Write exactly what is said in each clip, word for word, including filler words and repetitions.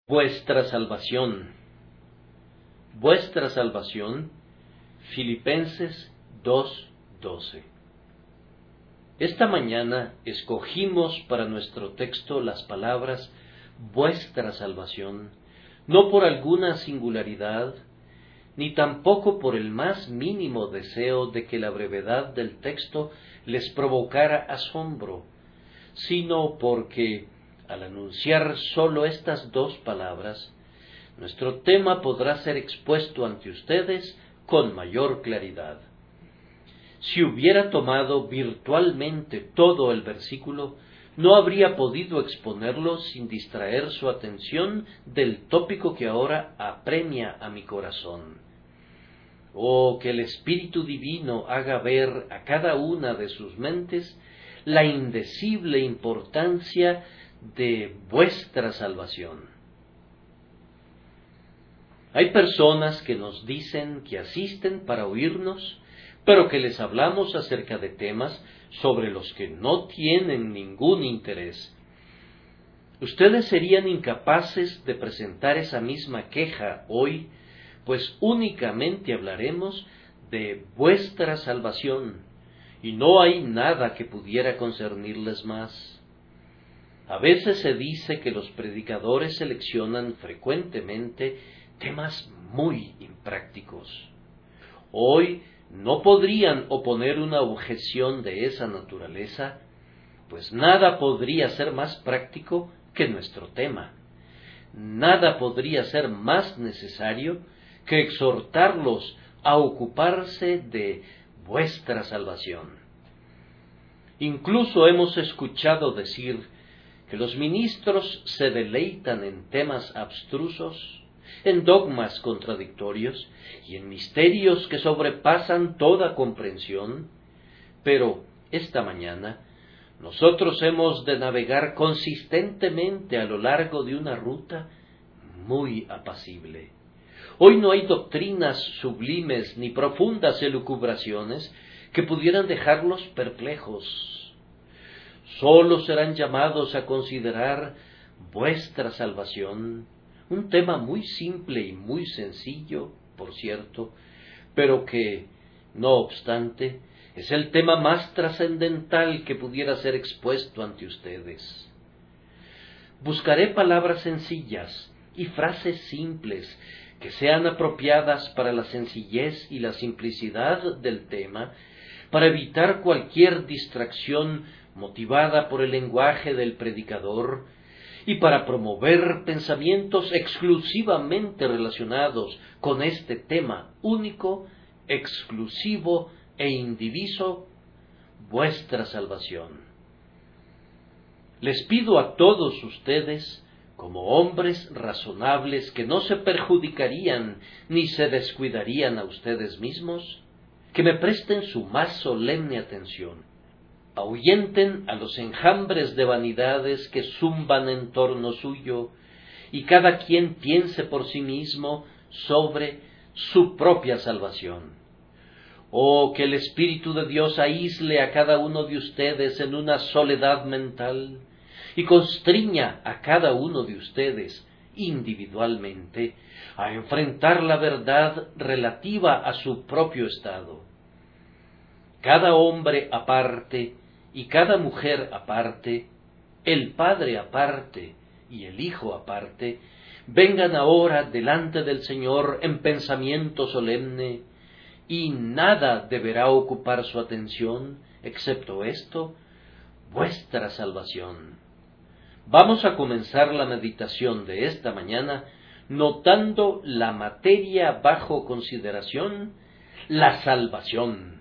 Vuestra salvación. Vuestra salvación. Filipenses dos doce. Esta mañana escogimos para nuestro texto las palabras vuestra salvación, no por alguna singularidad, ni tampoco por el más mínimo deseo de que la brevedad del texto les provocara asombro, sino porque, al anunciar sólo estas dos palabras, nuestro tema podrá ser expuesto ante ustedes con mayor claridad. Si hubiera tomado virtualmente todo el versículo, no habría podido exponerlo sin distraer su atención del tópico que ahora apremia a mi corazón. Oh, que el Espíritu Divino haga ver a cada una de sus mentes la indecible importancia de vuestra salvación. Hay personas que nos dicen que asisten para oírnos, pero que les hablamos acerca de temas sobre los que no tienen ningún interés. Ustedes serían incapaces de presentar esa misma queja hoy, pues únicamente hablaremos de vuestra salvación, y no hay nada que pudiera concernirles más. A veces se dice que los predicadores seleccionan frecuentemente temas muy imprácticos. Hoy no podrían oponer una objeción de esa naturaleza, pues nada podría ser más práctico que nuestro tema. Nada podría ser más necesario que exhortarlos a ocuparse de vuestra salvación. Incluso hemos escuchado decir que los ministros se deleitan en temas abstrusos, en dogmas contradictorios y en misterios que sobrepasan toda comprensión, pero esta mañana nosotros hemos de navegar consistentemente a lo largo de una ruta muy apacible. Hoy no hay doctrinas sublimes ni profundas elucubraciones que pudieran dejarlos perplejos. Sólo serán llamados a considerar vuestra salvación, un tema muy simple y muy sencillo, por cierto, pero que, no obstante, es el tema más trascendental que pudiera ser expuesto ante ustedes. Buscaré palabras sencillas y frases simples que sean apropiadas para la sencillez y la simplicidad del tema, para evitar cualquier distracción motivada por el lenguaje del predicador y para promover pensamientos exclusivamente relacionados con este tema único, exclusivo e indiviso, vuestra salvación. Les pido a todos ustedes, como hombres razonables que no se perjudicarían ni se descuidarían a ustedes mismos, que me presten su más solemne atención. Ahuyenten a los enjambres de vanidades que zumban en torno suyo, y cada quien piense por sí mismo sobre su propia salvación. Oh, que el Espíritu de Dios aísle a cada uno de ustedes en una soledad mental, y constriña a cada uno de ustedes individualmente a enfrentar la verdad relativa a su propio estado. Cada hombre aparte y cada mujer aparte, el Padre aparte y el Hijo aparte, vengan ahora delante del Señor en pensamiento solemne, y nada deberá ocupar su atención, excepto esto, vuestra salvación. Vamos a comenzar la meditación de esta mañana notando la materia bajo consideración, la salvación.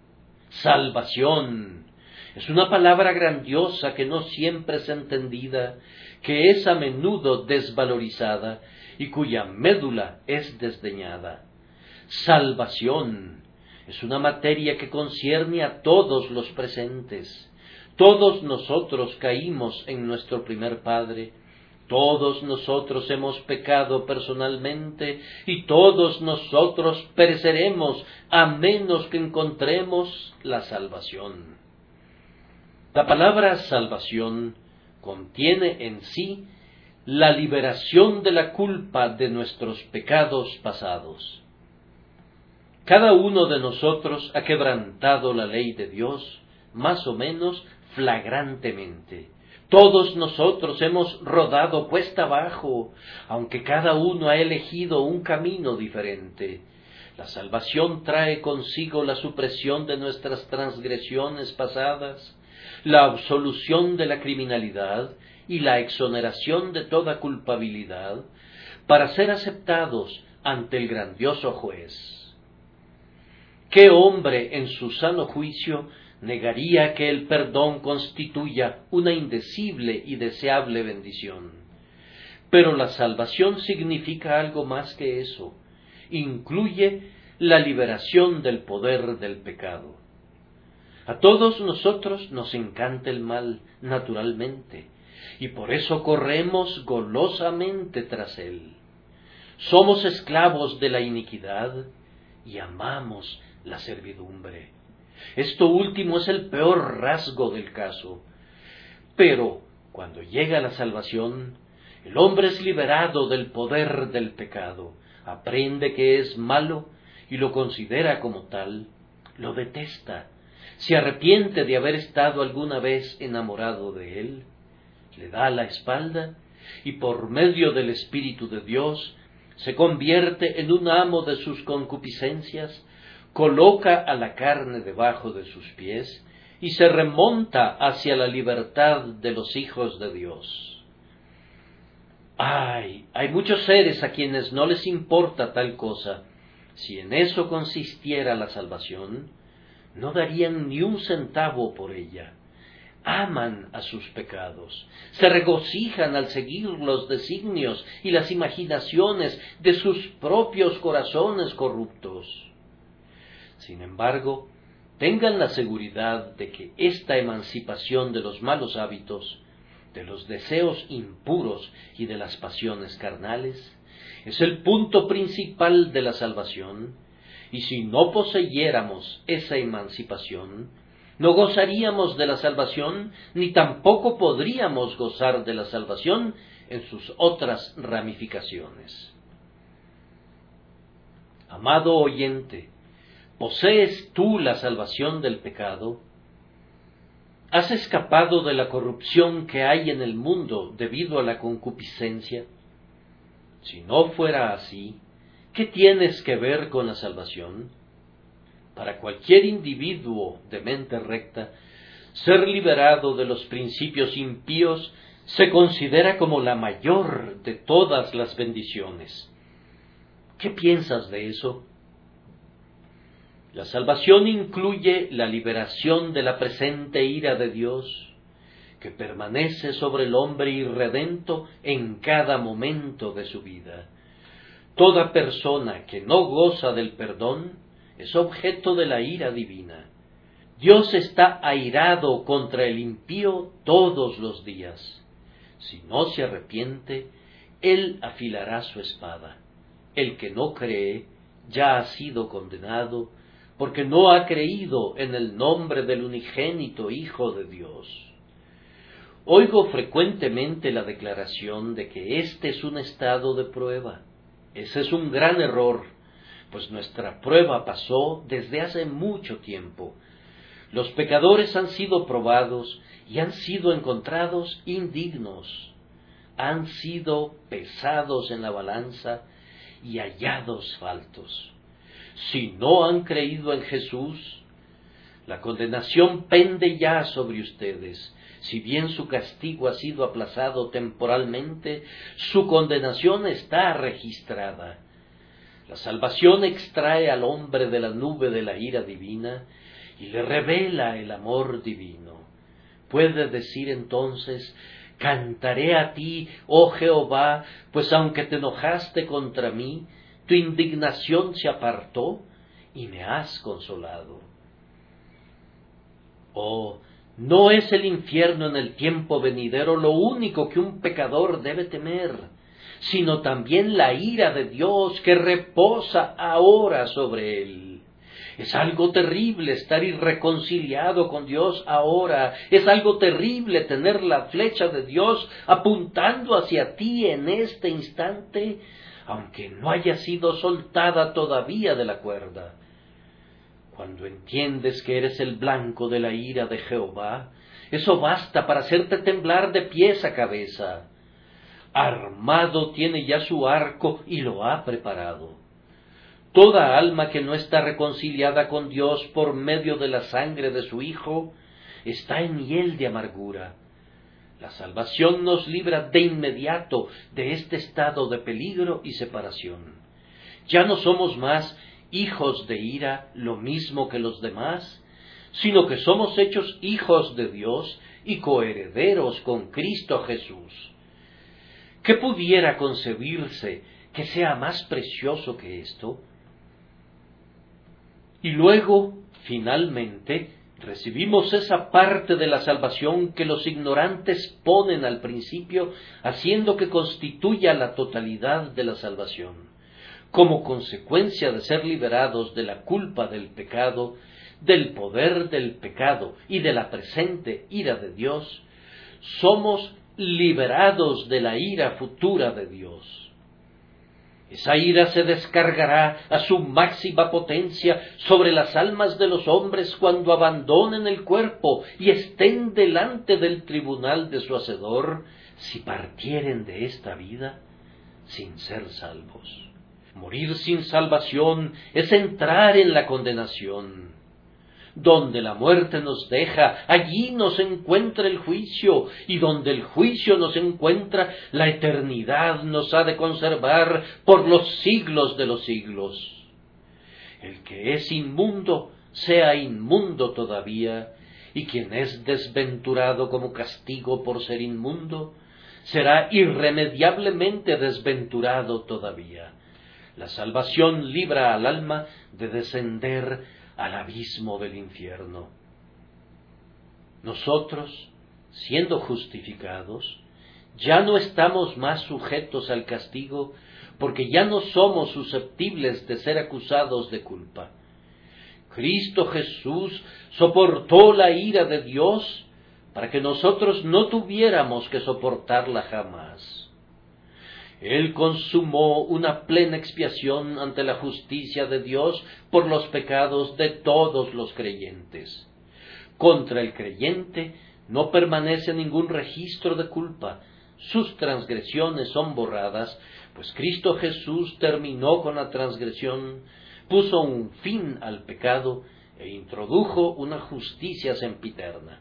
Salvación es una palabra grandiosa que no siempre es entendida, que es a menudo desvalorizada y cuya médula es desdeñada. Salvación es una materia que concierne a todos los presentes. Todos nosotros caímos en nuestro primer padre, todos nosotros hemos pecado personalmente y todos nosotros pereceremos a menos que encontremos la salvación. La palabra salvación contiene en sí la liberación de la culpa de nuestros pecados pasados. Cada uno de nosotros ha quebrantado la ley de Dios, más o menos flagrantemente. Todos nosotros hemos rodado cuesta abajo, aunque cada uno ha elegido un camino diferente. La salvación trae consigo la supresión de nuestras transgresiones pasadas, la absolución de la criminalidad y la exoneración de toda culpabilidad, para ser aceptados ante el grandioso juez. ¿Qué hombre en su sano juicio negaría que el perdón constituya una indecible y deseable bendición? Pero la salvación significa algo más que eso. Incluye la liberación del poder del pecado. A todos nosotros nos encanta el mal, naturalmente, y por eso corremos golosamente tras él. Somos esclavos de la iniquidad y amamos la servidumbre. Esto último es el peor rasgo del caso. Pero cuando llega la salvación, el hombre es liberado del poder del pecado, aprende que es malo y lo considera como tal, lo detesta, se arrepiente de haber estado alguna vez enamorado de él, le da la espalda y por medio del Espíritu de Dios se convierte en un amo de sus concupiscencias, coloca a la carne debajo de sus pies y se remonta hacia la libertad de los hijos de Dios. Ay, hay muchos seres a quienes no les importa tal cosa. Si en eso consistiera la salvación, no darían ni un centavo por ella. Aman a sus pecados, se regocijan al seguir los designios y las imaginaciones de sus propios corazones corruptos. Sin embargo, tengan la seguridad de que esta emancipación de los malos hábitos, de los deseos impuros y de las pasiones carnales, es el punto principal de la salvación, y si no poseyéramos esa emancipación, no gozaríamos de la salvación, ni tampoco podríamos gozar de la salvación en sus otras ramificaciones. Amado oyente, ¿posees tú la salvación del pecado? ¿Has escapado de la corrupción que hay en el mundo debido a la concupiscencia? Si no fuera así, ¿qué tienes que ver con la salvación? Para cualquier individuo de mente recta, ser liberado de los principios impíos se considera como la mayor de todas las bendiciones. ¿Qué piensas de eso? La salvación incluye la liberación de la presente ira de Dios, que permanece sobre el hombre irredento en cada momento de su vida. Toda persona que no goza del perdón es objeto de la ira divina. Dios está airado contra el impío todos los días. Si no se arrepiente, Él afilará su espada. El que no cree ya ha sido condenado, porque no ha creído en el nombre del unigénito Hijo de Dios. Oigo frecuentemente la declaración de que este es un estado de prueba. Ese es un gran error, pues nuestra prueba pasó desde hace mucho tiempo. Los pecadores han sido probados y han sido encontrados indignos. Han sido pesados en la balanza y hallados faltos. Si no han creído en Jesús, la condenación pende ya sobre ustedes. Si bien su castigo ha sido aplazado temporalmente, su condenación está registrada. La salvación extrae al hombre de la nube de la ira divina y le revela el amor divino. Puede decir entonces: cantaré a ti, oh Jehová, pues aunque te enojaste contra mí, tu indignación se apartó y me has consolado. Oh, no es el infierno en el tiempo venidero lo único que un pecador debe temer, sino también la ira de Dios que reposa ahora sobre él. Es algo terrible estar irreconciliado con Dios ahora. Es algo terrible tener la flecha de Dios apuntando hacia ti en este instante, aunque no haya sido soltada todavía de la cuerda. Cuando entiendes que eres el blanco de la ira de Jehová, eso basta para hacerte temblar de pies a cabeza. Armado tiene ya su arco y lo ha preparado. Toda alma que no está reconciliada con Dios por medio de la sangre de su Hijo está en hiel de amargura. La salvación nos libra de inmediato de este estado de peligro y separación. Ya no somos más hijos de ira, lo mismo que los demás, sino que somos hechos hijos de Dios y coherederos con Cristo Jesús. ¿Qué pudiera concebirse que sea más precioso que esto? Y luego, finalmente, recibimos esa parte de la salvación que los ignorantes ponen al principio, haciendo que constituya la totalidad de la salvación. Como consecuencia de ser liberados de la culpa del pecado, del poder del pecado y de la presente ira de Dios, somos liberados de la ira futura de Dios. Esa ira se descargará a su máxima potencia sobre las almas de los hombres cuando abandonen el cuerpo y estén delante del tribunal de su Hacedor, si partieren de esta vida sin ser salvos. Morir sin salvación es entrar en la condenación. Donde la muerte nos deja, allí nos encuentra el juicio, y donde el juicio nos encuentra, la eternidad nos ha de conservar por los siglos de los siglos. El que es inmundo, sea inmundo todavía, y quien es desventurado como castigo por ser inmundo, será irremediablemente desventurado todavía. La salvación libra al alma de descender al abismo del infierno. Nosotros, siendo justificados, ya no estamos más sujetos al castigo, porque ya no somos susceptibles de ser acusados de culpa. Cristo Jesús soportó la ira de Dios para que nosotros no tuviéramos que soportarla jamás. Él consumó una plena expiación ante la justicia de Dios por los pecados de todos los creyentes. Contra el creyente no permanece ningún registro de culpa. Sus transgresiones son borradas, pues Cristo Jesús terminó con la transgresión, puso un fin al pecado e introdujo una justicia sempiterna.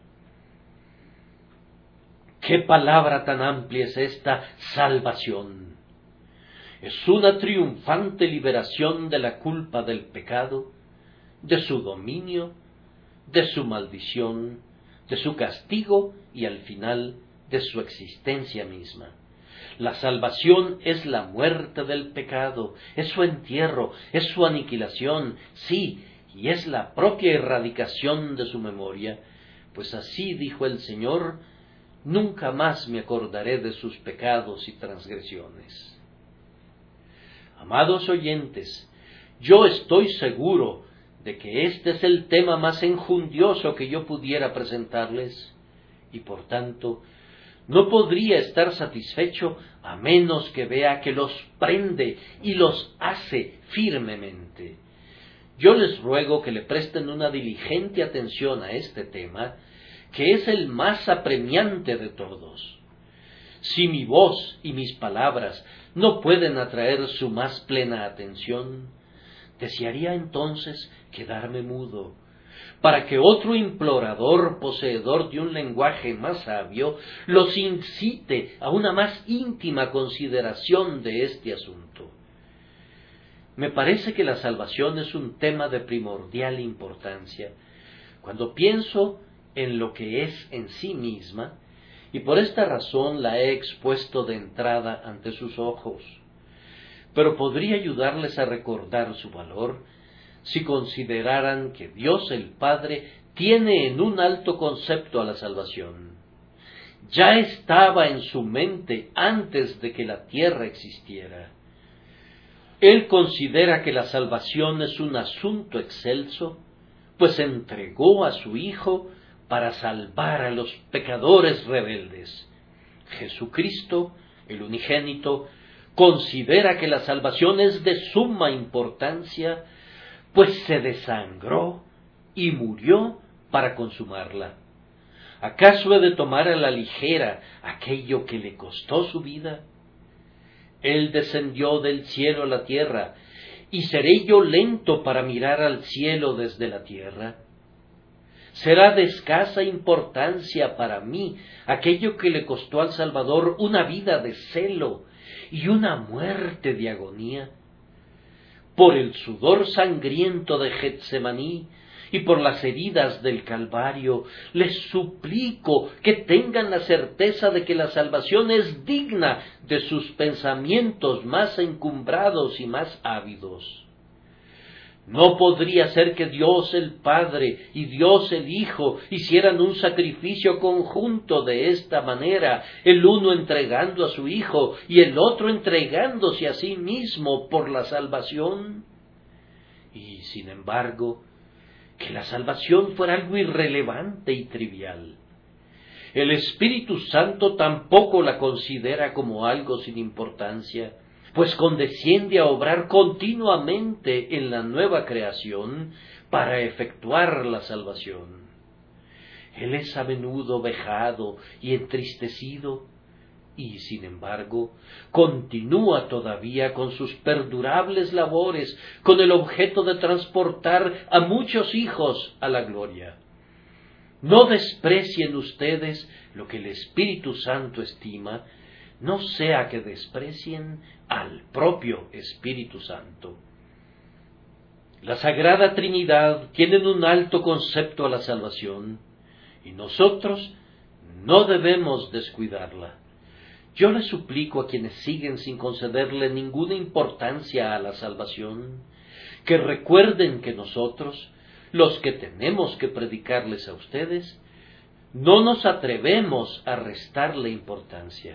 ¡Qué palabra tan amplia es esta salvación! Es una triunfante liberación de la culpa del pecado, de su dominio, de su maldición, de su castigo y al final de su existencia misma. La salvación es la muerte del pecado, es su entierro, es su aniquilación, sí, y es la propia erradicación de su memoria, pues así dijo el Señor: nunca más me acordaré de sus pecados y transgresiones. Amados oyentes, yo estoy seguro de que este es el tema más enjundioso que yo pudiera presentarles, y por tanto no podría estar satisfecho a menos que vea que los prende y los hace firmemente. Yo les ruego que le presten una diligente atención a este tema, que es el más apremiante de todos. Si mi voz y mis palabras no pueden atraer su más plena atención, desearía entonces quedarme mudo, para que otro implorador, poseedor de un lenguaje más sabio, los incite a una más íntima consideración de este asunto. Me parece que la salvación es un tema de primordial importancia, cuando pienso en lo que es en sí misma, y por esta razón la he expuesto de entrada ante sus ojos. Pero podría ayudarles a recordar su valor si consideraran que Dios el Padre tiene en un alto concepto a la salvación. Ya estaba en su mente antes de que la tierra existiera. Él considera que la salvación es un asunto excelso, pues entregó a su Hijo para salvar a los pecadores rebeldes. Jesucristo, el unigénito, considera que la salvación es de suma importancia, pues se desangró y murió para consumarla. ¿Acaso he de tomar a la ligera aquello que le costó su vida? Él descendió del cielo a la tierra, ¿y seré yo lento para mirar al cielo desde la tierra? ¿Será de escasa importancia para mí aquello que le costó al Salvador una vida de celo y una muerte de agonía? Por el sudor sangriento de Getsemaní y por las heridas del Calvario, les suplico que tengan la certeza de que la salvación es digna de sus pensamientos más encumbrados y más ávidos. No podría ser que Dios el Padre y Dios el Hijo hicieran un sacrificio conjunto de esta manera, el uno entregando a su Hijo y el otro entregándose a sí mismo por la salvación. Y sin embargo, que la salvación fuera algo irrelevante y trivial. El Espíritu Santo tampoco la considera como algo sin importancia, pues condesciende a obrar continuamente en la nueva creación para efectuar la salvación. Él es a menudo vejado y entristecido, y sin embargo continúa todavía con sus perdurables labores, con el objeto de transportar a muchos hijos a la gloria. No desprecien ustedes lo que el Espíritu Santo estima, no sea que desprecien al propio Espíritu Santo. La Sagrada Trinidad tiene un alto concepto a la salvación, y nosotros no debemos descuidarla. Yo les suplico a quienes siguen sin concederle ninguna importancia a la salvación, que recuerden que nosotros, los que tenemos que predicarles a ustedes, no nos atrevemos a restarle importancia.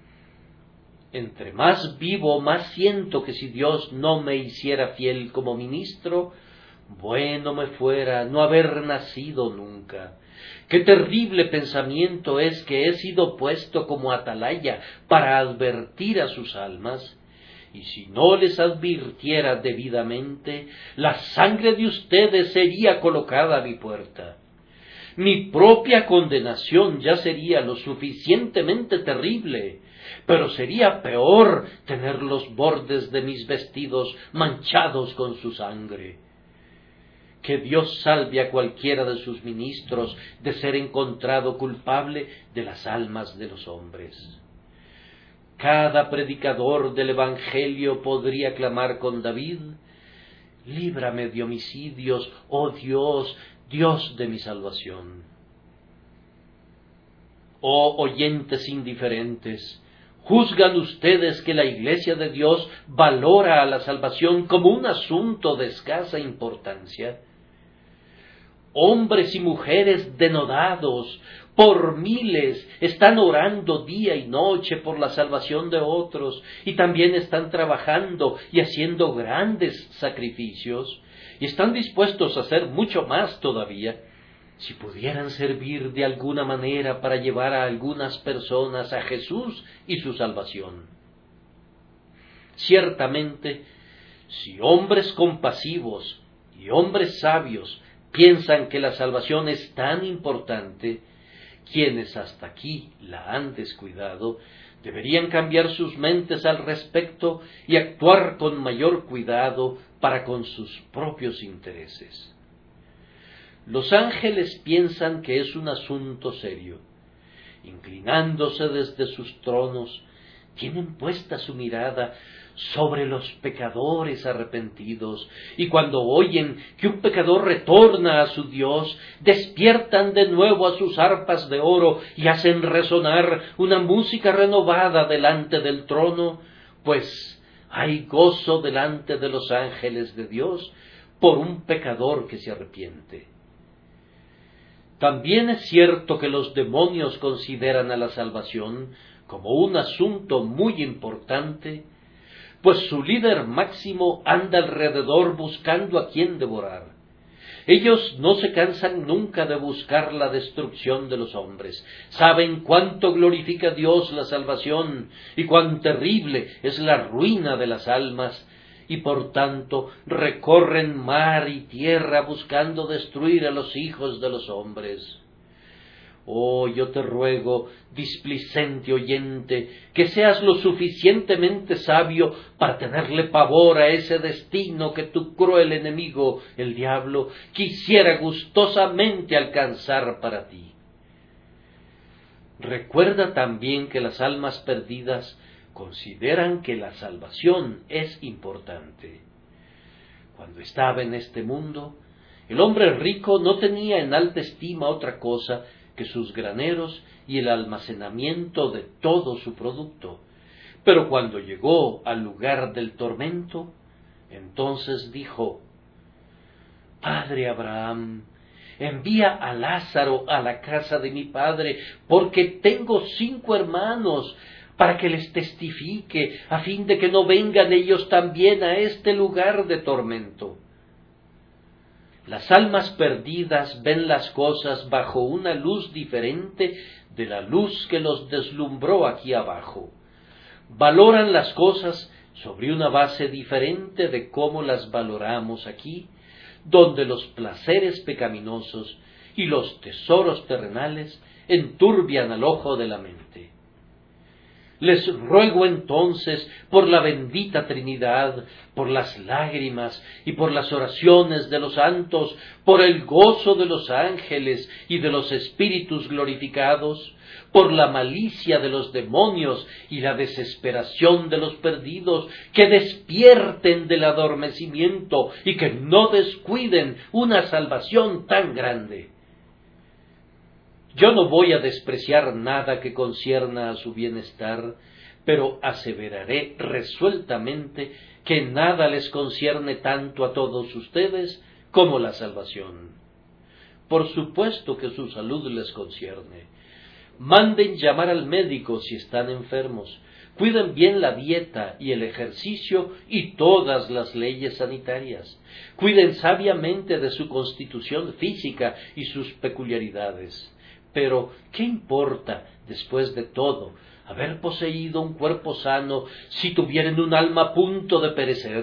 Entre más vivo, más siento que si Dios no me hiciera fiel como ministro, bueno me fuera no haber nacido nunca. Qué terrible pensamiento es que he sido puesto como atalaya para advertir a sus almas, y si no les advirtiera debidamente, la sangre de ustedes sería colocada a mi puerta. Mi propia condenación ya sería lo suficientemente terrible, pero sería peor tener los bordes de mis vestidos manchados con su sangre. Que Dios salve a cualquiera de sus ministros de ser encontrado culpable de las almas de los hombres. Cada predicador del Evangelio podría clamar con David: líbrame de homicidios, oh Dios, Dios de mi salvación. Oh oyentes indiferentes, ¿juzgan ustedes que la Iglesia de Dios valora a la salvación como un asunto de escasa importancia? Hombres y mujeres denodados por miles están orando día y noche por la salvación de otros, y también están trabajando y haciendo grandes sacrificios, y están dispuestos a hacer mucho más todavía, si pudieran servir de alguna manera para llevar a algunas personas a Jesús y su salvación. Ciertamente, si hombres compasivos y hombres sabios piensan que la salvación es tan importante, quienes hasta aquí la han descuidado deberían cambiar sus mentes al respecto y actuar con mayor cuidado para con sus propios intereses. Los ángeles piensan que es un asunto serio. Inclinándose desde sus tronos, tienen puesta su mirada sobre los pecadores arrepentidos, y cuando oyen que un pecador retorna a su Dios, despiertan de nuevo a sus arpas de oro y hacen resonar una música renovada delante del trono, pues hay gozo delante de los ángeles de Dios por un pecador que se arrepiente. También es cierto que los demonios consideran a la salvación como un asunto muy importante, pues su líder máximo anda alrededor buscando a quien devorar. Ellos no se cansan nunca de buscar la destrucción de los hombres. Saben cuánto glorifica a Dios la salvación y cuán terrible es la ruina de las almas, y por tanto recorren mar y tierra buscando destruir a los hijos de los hombres. Oh, yo te ruego, displicente oyente, que seas lo suficientemente sabio para tenerle pavor a ese destino que tu cruel enemigo, el diablo, quisiera gustosamente alcanzar para ti. Recuerda también que las almas perdidas consideran que la salvación es importante. Cuando estaba en este mundo, el hombre rico no tenía en alta estima otra cosa que sus graneros y el almacenamiento de todo su producto. Pero cuando llegó al lugar del tormento, entonces dijo: Padre Abraham, envía a Lázaro a la casa de mi padre, porque tengo cinco hermanos, para que les testifique, a fin de que no vengan ellos también a este lugar de tormento. Las almas perdidas ven las cosas bajo una luz diferente de la luz que los deslumbró aquí abajo. Valoran las cosas sobre una base diferente de cómo las valoramos aquí, donde los placeres pecaminosos y los tesoros terrenales enturbian al ojo de la mente. Les ruego entonces por la bendita Trinidad, por las lágrimas y por las oraciones de los santos, por el gozo de los ángeles y de los espíritus glorificados, por la malicia de los demonios y la desesperación de los perdidos, que despierten del adormecimiento y que no descuiden una salvación tan grande. Yo no voy a despreciar nada que concierna a su bienestar, pero aseveraré resueltamente que nada les concierne tanto a todos ustedes como la salvación. Por supuesto que su salud les concierne. Manden llamar al médico si están enfermos. Cuiden bien la dieta y el ejercicio y todas las leyes sanitarias. Cuiden sabiamente de su constitución física y sus peculiaridades. Pero, ¿qué importa, después de todo, haber poseído un cuerpo sano si tuvieran un alma a punto de perecer?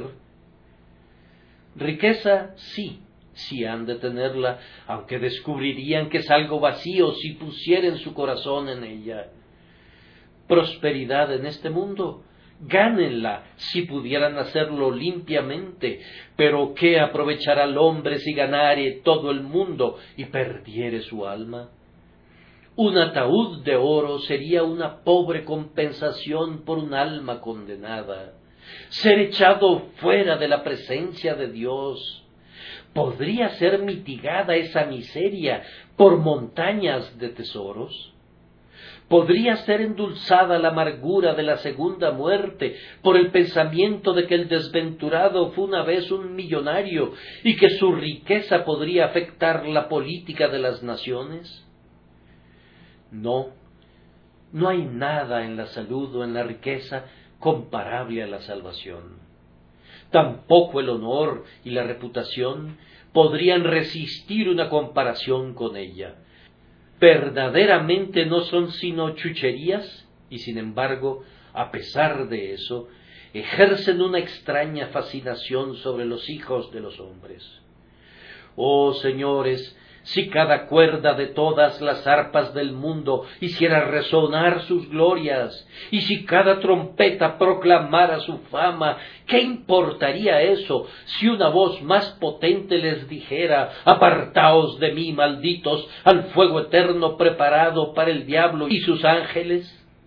Riqueza, sí, sí han de tenerla, aunque descubrirían que es algo vacío si pusieran su corazón en ella. Prosperidad en este mundo, gánenla si pudieran hacerlo limpiamente, pero ¿qué aprovechará el hombre si ganare todo el mundo y perdiere su alma? Un ataúd de oro sería una pobre compensación por un alma condenada. Ser echado fuera de la presencia de Dios. ¿Podría ser mitigada esa miseria por montañas de tesoros? ¿Podría ser endulzada la amargura de la segunda muerte por el pensamiento de que el desventurado fue una vez un millonario y que su riqueza podría afectar la política de las naciones? No, no hay nada en la salud o en la riqueza comparable a la salvación. Tampoco el honor y la reputación podrían resistir una comparación con ella. Verdaderamente no son sino chucherías y, sin embargo, a pesar de eso, ejercen una extraña fascinación sobre los hijos de los hombres. Oh, señores, si cada cuerda de todas las arpas del mundo hiciera resonar sus glorias, y si cada trompeta proclamara su fama, ¿qué importaría eso si una voz más potente les dijera: apartaos de mí, malditos, al fuego eterno preparado para el diablo y sus ángeles?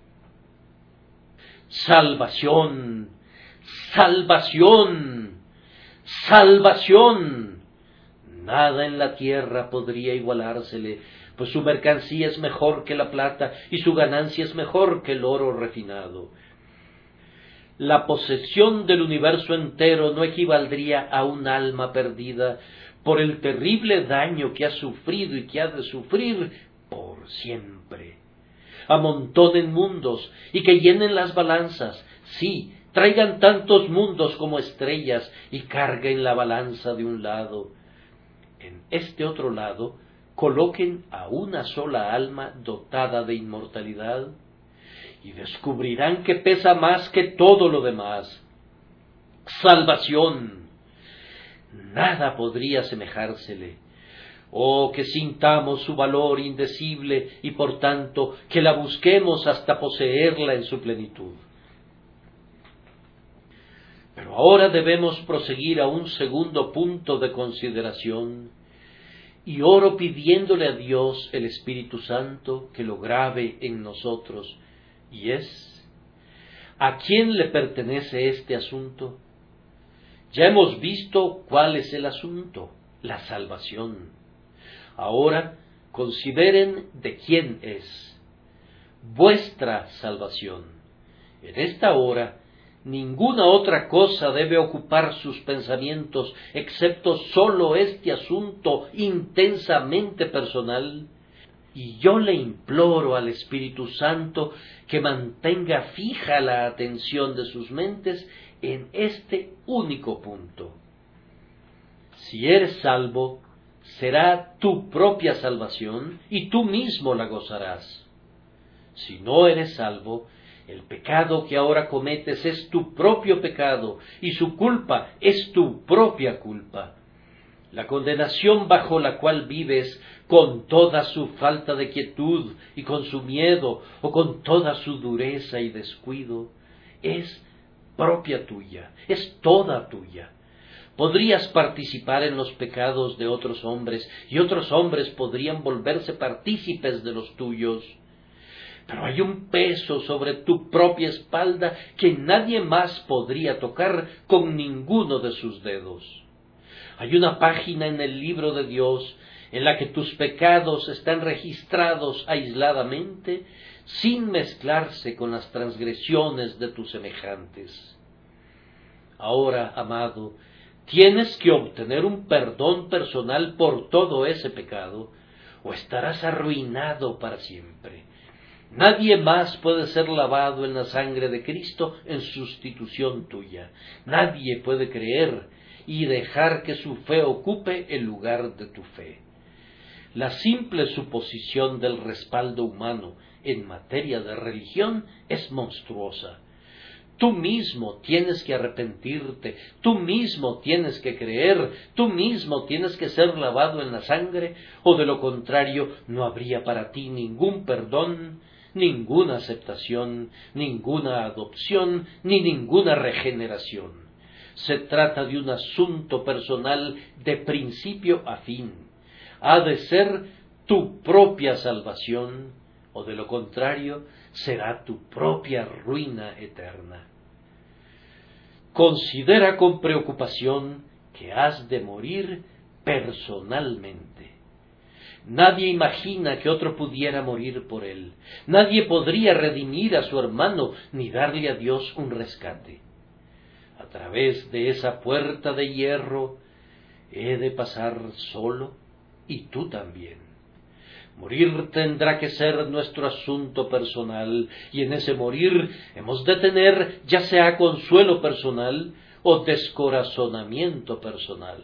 Salvación, salvación, salvación. Nada en la tierra podría igualársele, pues su mercancía es mejor que la plata y su ganancia es mejor que el oro refinado. La posesión del universo entero no equivaldría a un alma perdida por el terrible daño que ha sufrido y que ha de sufrir por siempre. Amontonen mundos y que llenen las balanzas, sí, traigan tantos mundos como estrellas y carguen la balanza de un lado. En este otro lado coloquen a una sola alma dotada de inmortalidad y descubrirán que pesa más que todo lo demás. Salvación. Nada podría asemejársele. Oh, que sintamos su valor indecible y por tanto que la busquemos hasta poseerla en su plenitud. Pero ahora debemos proseguir a un segundo punto de consideración y oro pidiéndole a Dios el Espíritu Santo que lo grabe en nosotros, y es: ¿a quién le pertenece este asunto? Ya hemos visto cuál es el asunto, la salvación. Ahora consideren de quién es. Vuestra salvación. En esta hora, ninguna otra cosa debe ocupar sus pensamientos excepto sólo este asunto intensamente personal, y yo le imploro al Espíritu Santo que mantenga fija la atención de sus mentes en este único punto. Si eres salvo, será tu propia salvación y tú mismo la gozarás. Si no eres salvo, el pecado que ahora cometes es tu propio pecado y su culpa es tu propia culpa. La condenación bajo la cual vives, con toda su falta de quietud y con su miedo, o con toda su dureza y descuido, es propia tuya, es toda tuya. Podrías participar en los pecados de otros hombres, y otros hombres podrían volverse partícipes de los tuyos. Pero hay un peso sobre tu propia espalda que nadie más podría tocar con ninguno de sus dedos. Hay una página en el libro de Dios en la que tus pecados están registrados aisladamente, sin mezclarse con las transgresiones de tus semejantes. Ahora, amado, tienes que obtener un perdón personal por todo ese pecado, o estarás arruinado para siempre. Nadie más puede ser lavado en la sangre de Cristo en sustitución tuya. Nadie puede creer y dejar que su fe ocupe el lugar de tu fe. La simple suposición del respaldo humano en materia de religión es monstruosa. Tú mismo tienes que arrepentirte, tú mismo tienes que creer, tú mismo tienes que ser lavado en la sangre, o de lo contrario no habría para ti ningún perdón, ninguna aceptación, ninguna adopción, ni ninguna regeneración. Se trata de un asunto personal de principio a fin. Ha de ser tu propia salvación, o de lo contrario será tu propia ruina eterna. Considera con preocupación que has de morir personalmente. Nadie imagina que otro pudiera morir por él. Nadie podría redimir a su hermano ni darle a Dios un rescate. A través de esa puerta de hierro he de pasar solo, y tú también. Morir tendrá que ser nuestro asunto personal, y en ese morir hemos de tener ya sea consuelo personal o descorazonamiento personal.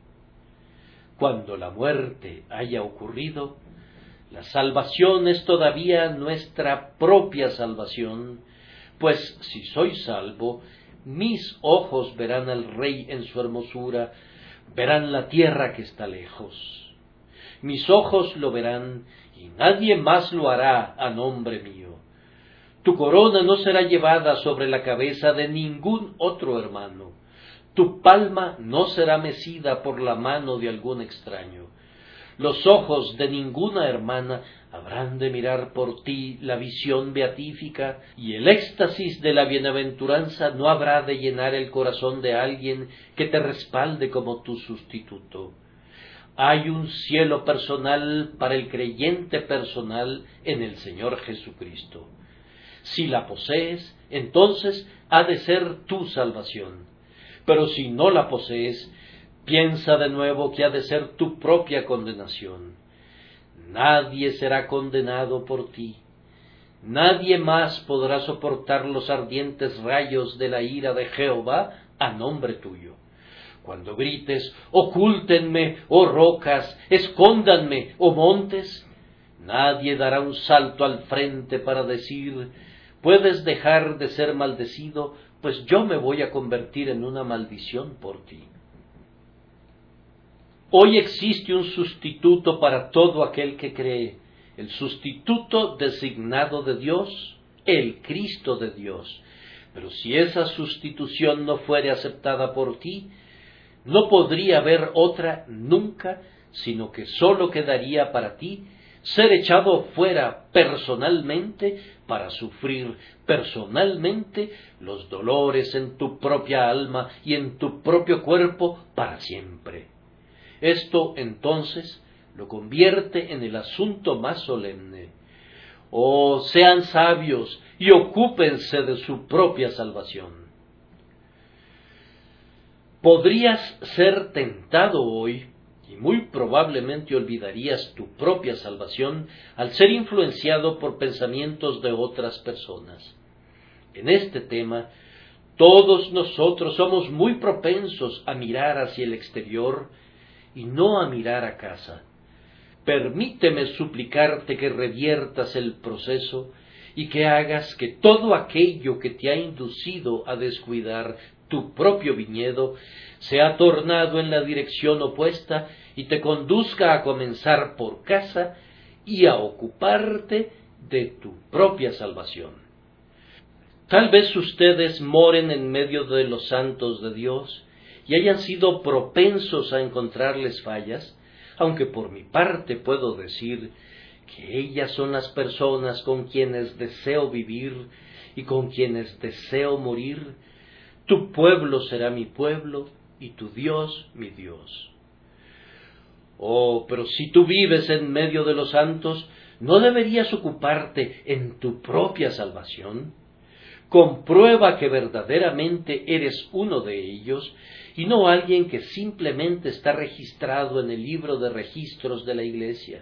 Cuando la muerte haya ocurrido, la salvación es todavía nuestra propia salvación, pues si soy salvo, mis ojos verán al Rey en su hermosura, verán la tierra que está lejos. Mis ojos lo verán, y nadie más lo hará a nombre mío. Tu corona no será llevada sobre la cabeza de ningún otro hermano. Tu palma no será mecida por la mano de algún extraño. Los ojos de ninguna hermana habrán de mirar por ti la visión beatífica, y el éxtasis de la bienaventuranza no habrá de llenar el corazón de alguien que te respalde como tu sustituto. Hay un cielo personal para el creyente personal en el Señor Jesucristo. Si la posees, entonces ha de ser tu salvación. Pero si no la posees, piensa de nuevo que ha de ser tu propia condenación. Nadie será condenado por ti. Nadie más podrá soportar los ardientes rayos de la ira de Jehová a nombre tuyo. Cuando grites, ocúltenme, oh rocas, escóndanme, oh montes, nadie dará un salto al frente para decir, puedes dejar de ser maldecido, pues yo me voy a convertir en una maldición por ti. Hoy existe un sustituto para todo aquel que cree, el sustituto designado de Dios, el Cristo de Dios. Pero si esa sustitución no fuere aceptada por ti, no podría haber otra nunca, sino que sólo quedaría para ti ser echado fuera personalmente para sufrir personalmente los dolores en tu propia alma y en tu propio cuerpo para siempre. Esto, entonces, lo convierte en el asunto más solemne. Oh, sean sabios y ocúpense de su propia salvación. Podrías ser tentado hoy, y muy probablemente olvidarías tu propia salvación al ser influenciado por pensamientos de otras personas. En este tema, todos nosotros somos muy propensos a mirar hacia el exterior y no a mirar a casa. Permíteme suplicarte que reviertas el proceso y que hagas que todo aquello que te ha inducido a descuidar tu propio viñedo sea tornado en la dirección opuesta y te conduzca a comenzar por casa y a ocuparte de tu propia salvación. Tal vez ustedes moren en medio de los santos de Dios y hayan sido propensos a encontrarles fallas, aunque por mi parte puedo decir que ellas son las personas con quienes deseo vivir y con quienes deseo morir. Tu pueblo será mi pueblo y tu Dios mi Dios. Oh, pero si tú vives en medio de los santos, ¿no deberías ocuparte en tu propia salvación? Comprueba que verdaderamente eres uno de ellos y no alguien que simplemente está registrado en el libro de registros de la Iglesia.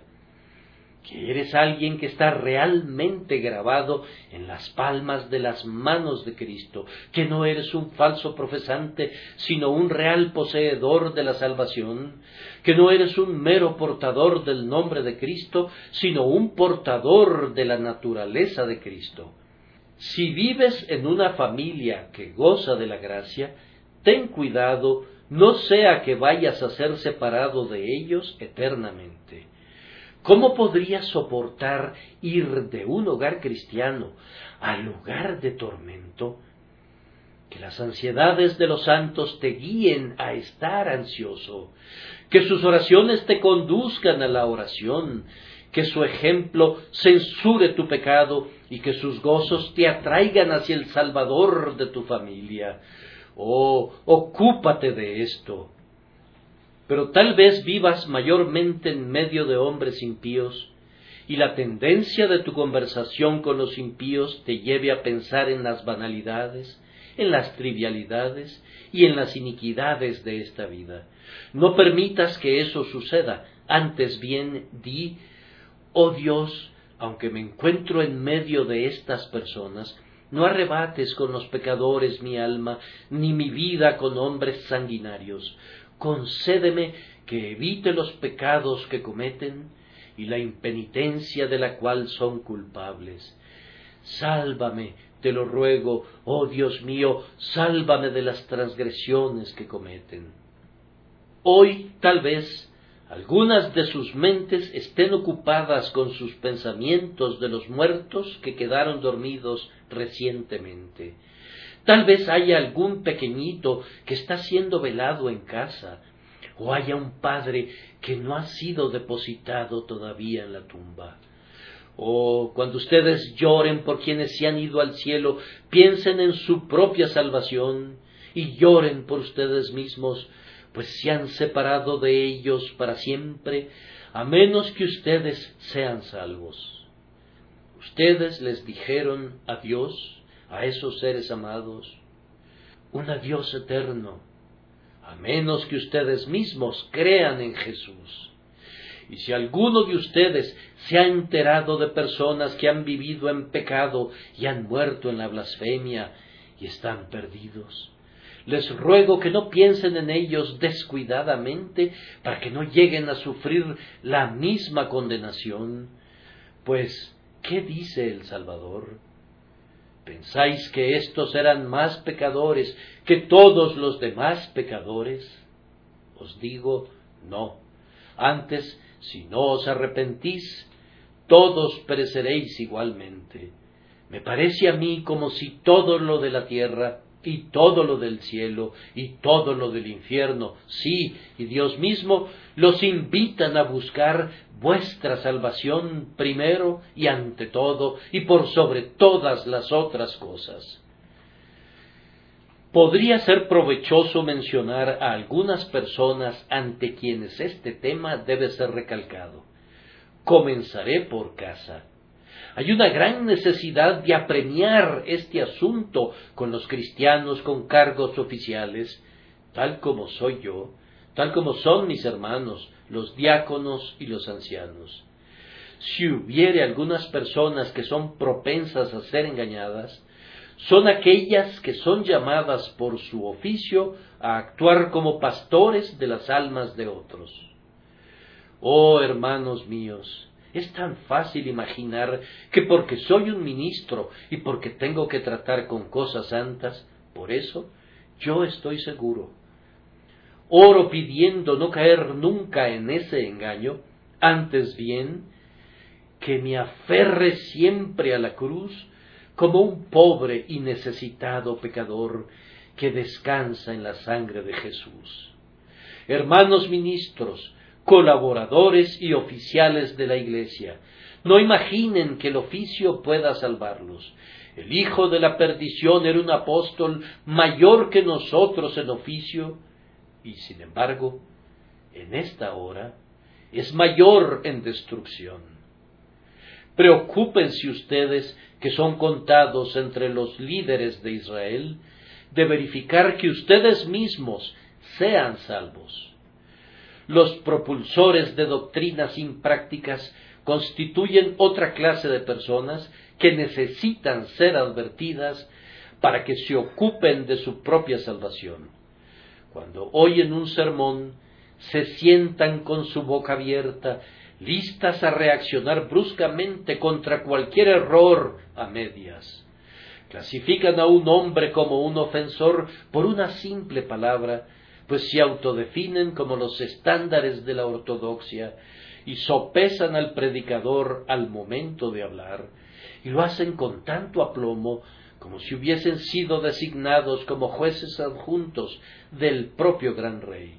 Que eres alguien que está realmente grabado en las palmas de las manos de Cristo, que no eres un falso profesante, sino un real poseedor de la salvación, que no eres un mero portador del nombre de Cristo, sino un portador de la naturaleza de Cristo. Si vives en una familia que goza de la gracia, ten cuidado, no sea que vayas a ser separado de ellos eternamente. ¿Cómo podrías soportar ir de un hogar cristiano al lugar de tormento? Que las ansiedades de los santos te guíen a estar ansioso, que sus oraciones te conduzcan a la oración, que su ejemplo censure tu pecado y que sus gozos te atraigan hacia el Salvador de tu familia. Oh, ocúpate de esto. Pero tal vez vivas mayormente en medio de hombres impíos, y la tendencia de tu conversación con los impíos te lleve a pensar en las banalidades, en las trivialidades y en las iniquidades de esta vida. No permitas que eso suceda, antes bien di, oh Dios, aunque me encuentro en medio de estas personas, no arrebates con los pecadores mi alma, ni mi vida con hombres sanguinarios. Concédeme que evite los pecados que cometen y la impenitencia de la cual son culpables. Sálvame, te lo ruego, oh Dios mío, sálvame de las transgresiones que cometen. Hoy, tal vez, algunas de sus mentes estén ocupadas con sus pensamientos de los muertos que quedaron dormidos recientemente. Tal vez haya algún pequeñito que está siendo velado en casa, o haya un padre que no ha sido depositado todavía en la tumba. Oh, cuando ustedes lloren por quienes se han ido al cielo, piensen en su propia salvación y lloren por ustedes mismos, pues se han separado de ellos para siempre, a menos que ustedes sean salvos. Ustedes les dijeron adiós a esos seres amados, un adiós eterno, a menos que ustedes mismos crean en Jesús. Y si alguno de ustedes se ha enterado de personas que han vivido en pecado y han muerto en la blasfemia y están perdidos, les ruego que no piensen en ellos descuidadamente para que no lleguen a sufrir la misma condenación. Pues, ¿qué dice el Salvador? ¿Pensáis que estos eran más pecadores que todos los demás pecadores? Os digo, no. Antes, si no os arrepentís, todos pereceréis igualmente. Me parece a mí como si todo lo de la tierra, y todo lo del cielo, y todo lo del infierno, sí, y Dios mismo, los invitan a buscar vuestra salvación primero y ante todo, y por sobre todas las otras cosas. Podría ser provechoso mencionar a algunas personas ante quienes este tema debe ser recalcado. Comenzaré por casa. Hay una gran necesidad de apremiar este asunto con los cristianos con cargos oficiales, tal como soy yo, tal como son mis hermanos, los diáconos y los ancianos. Si hubiere algunas personas que son propensas a ser engañadas, son aquellas que son llamadas por su oficio a actuar como pastores de las almas de otros. Oh, hermanos míos, es tan fácil imaginar que porque soy un ministro y porque tengo que tratar con cosas santas, por eso yo estoy seguro. Oro pidiendo no caer nunca en ese engaño, antes bien que me aferre siempre a la cruz como un pobre y necesitado pecador que descansa en la sangre de Jesús. Hermanos ministros, colaboradores y oficiales de la Iglesia, no imaginen que el oficio pueda salvarlos. El hijo de la perdición era un apóstol mayor que nosotros en oficio, y sin embargo, en esta hora, es mayor en destrucción. Preocúpense ustedes, que son contados entre los líderes de Israel, de verificar que ustedes mismos sean salvos. Los propulsores de doctrinas imprácticas constituyen otra clase de personas que necesitan ser advertidas para que se ocupen de su propia salvación. Cuando oyen un sermón, se sientan con su boca abierta, listas a reaccionar bruscamente contra cualquier error a medias. Clasifican a un hombre como un ofensor por una simple palabra, pues se autodefinen como los estándares de la ortodoxia y sopesan al predicador al momento de hablar, y lo hacen con tanto aplomo como si hubiesen sido designados como jueces adjuntos del propio gran rey.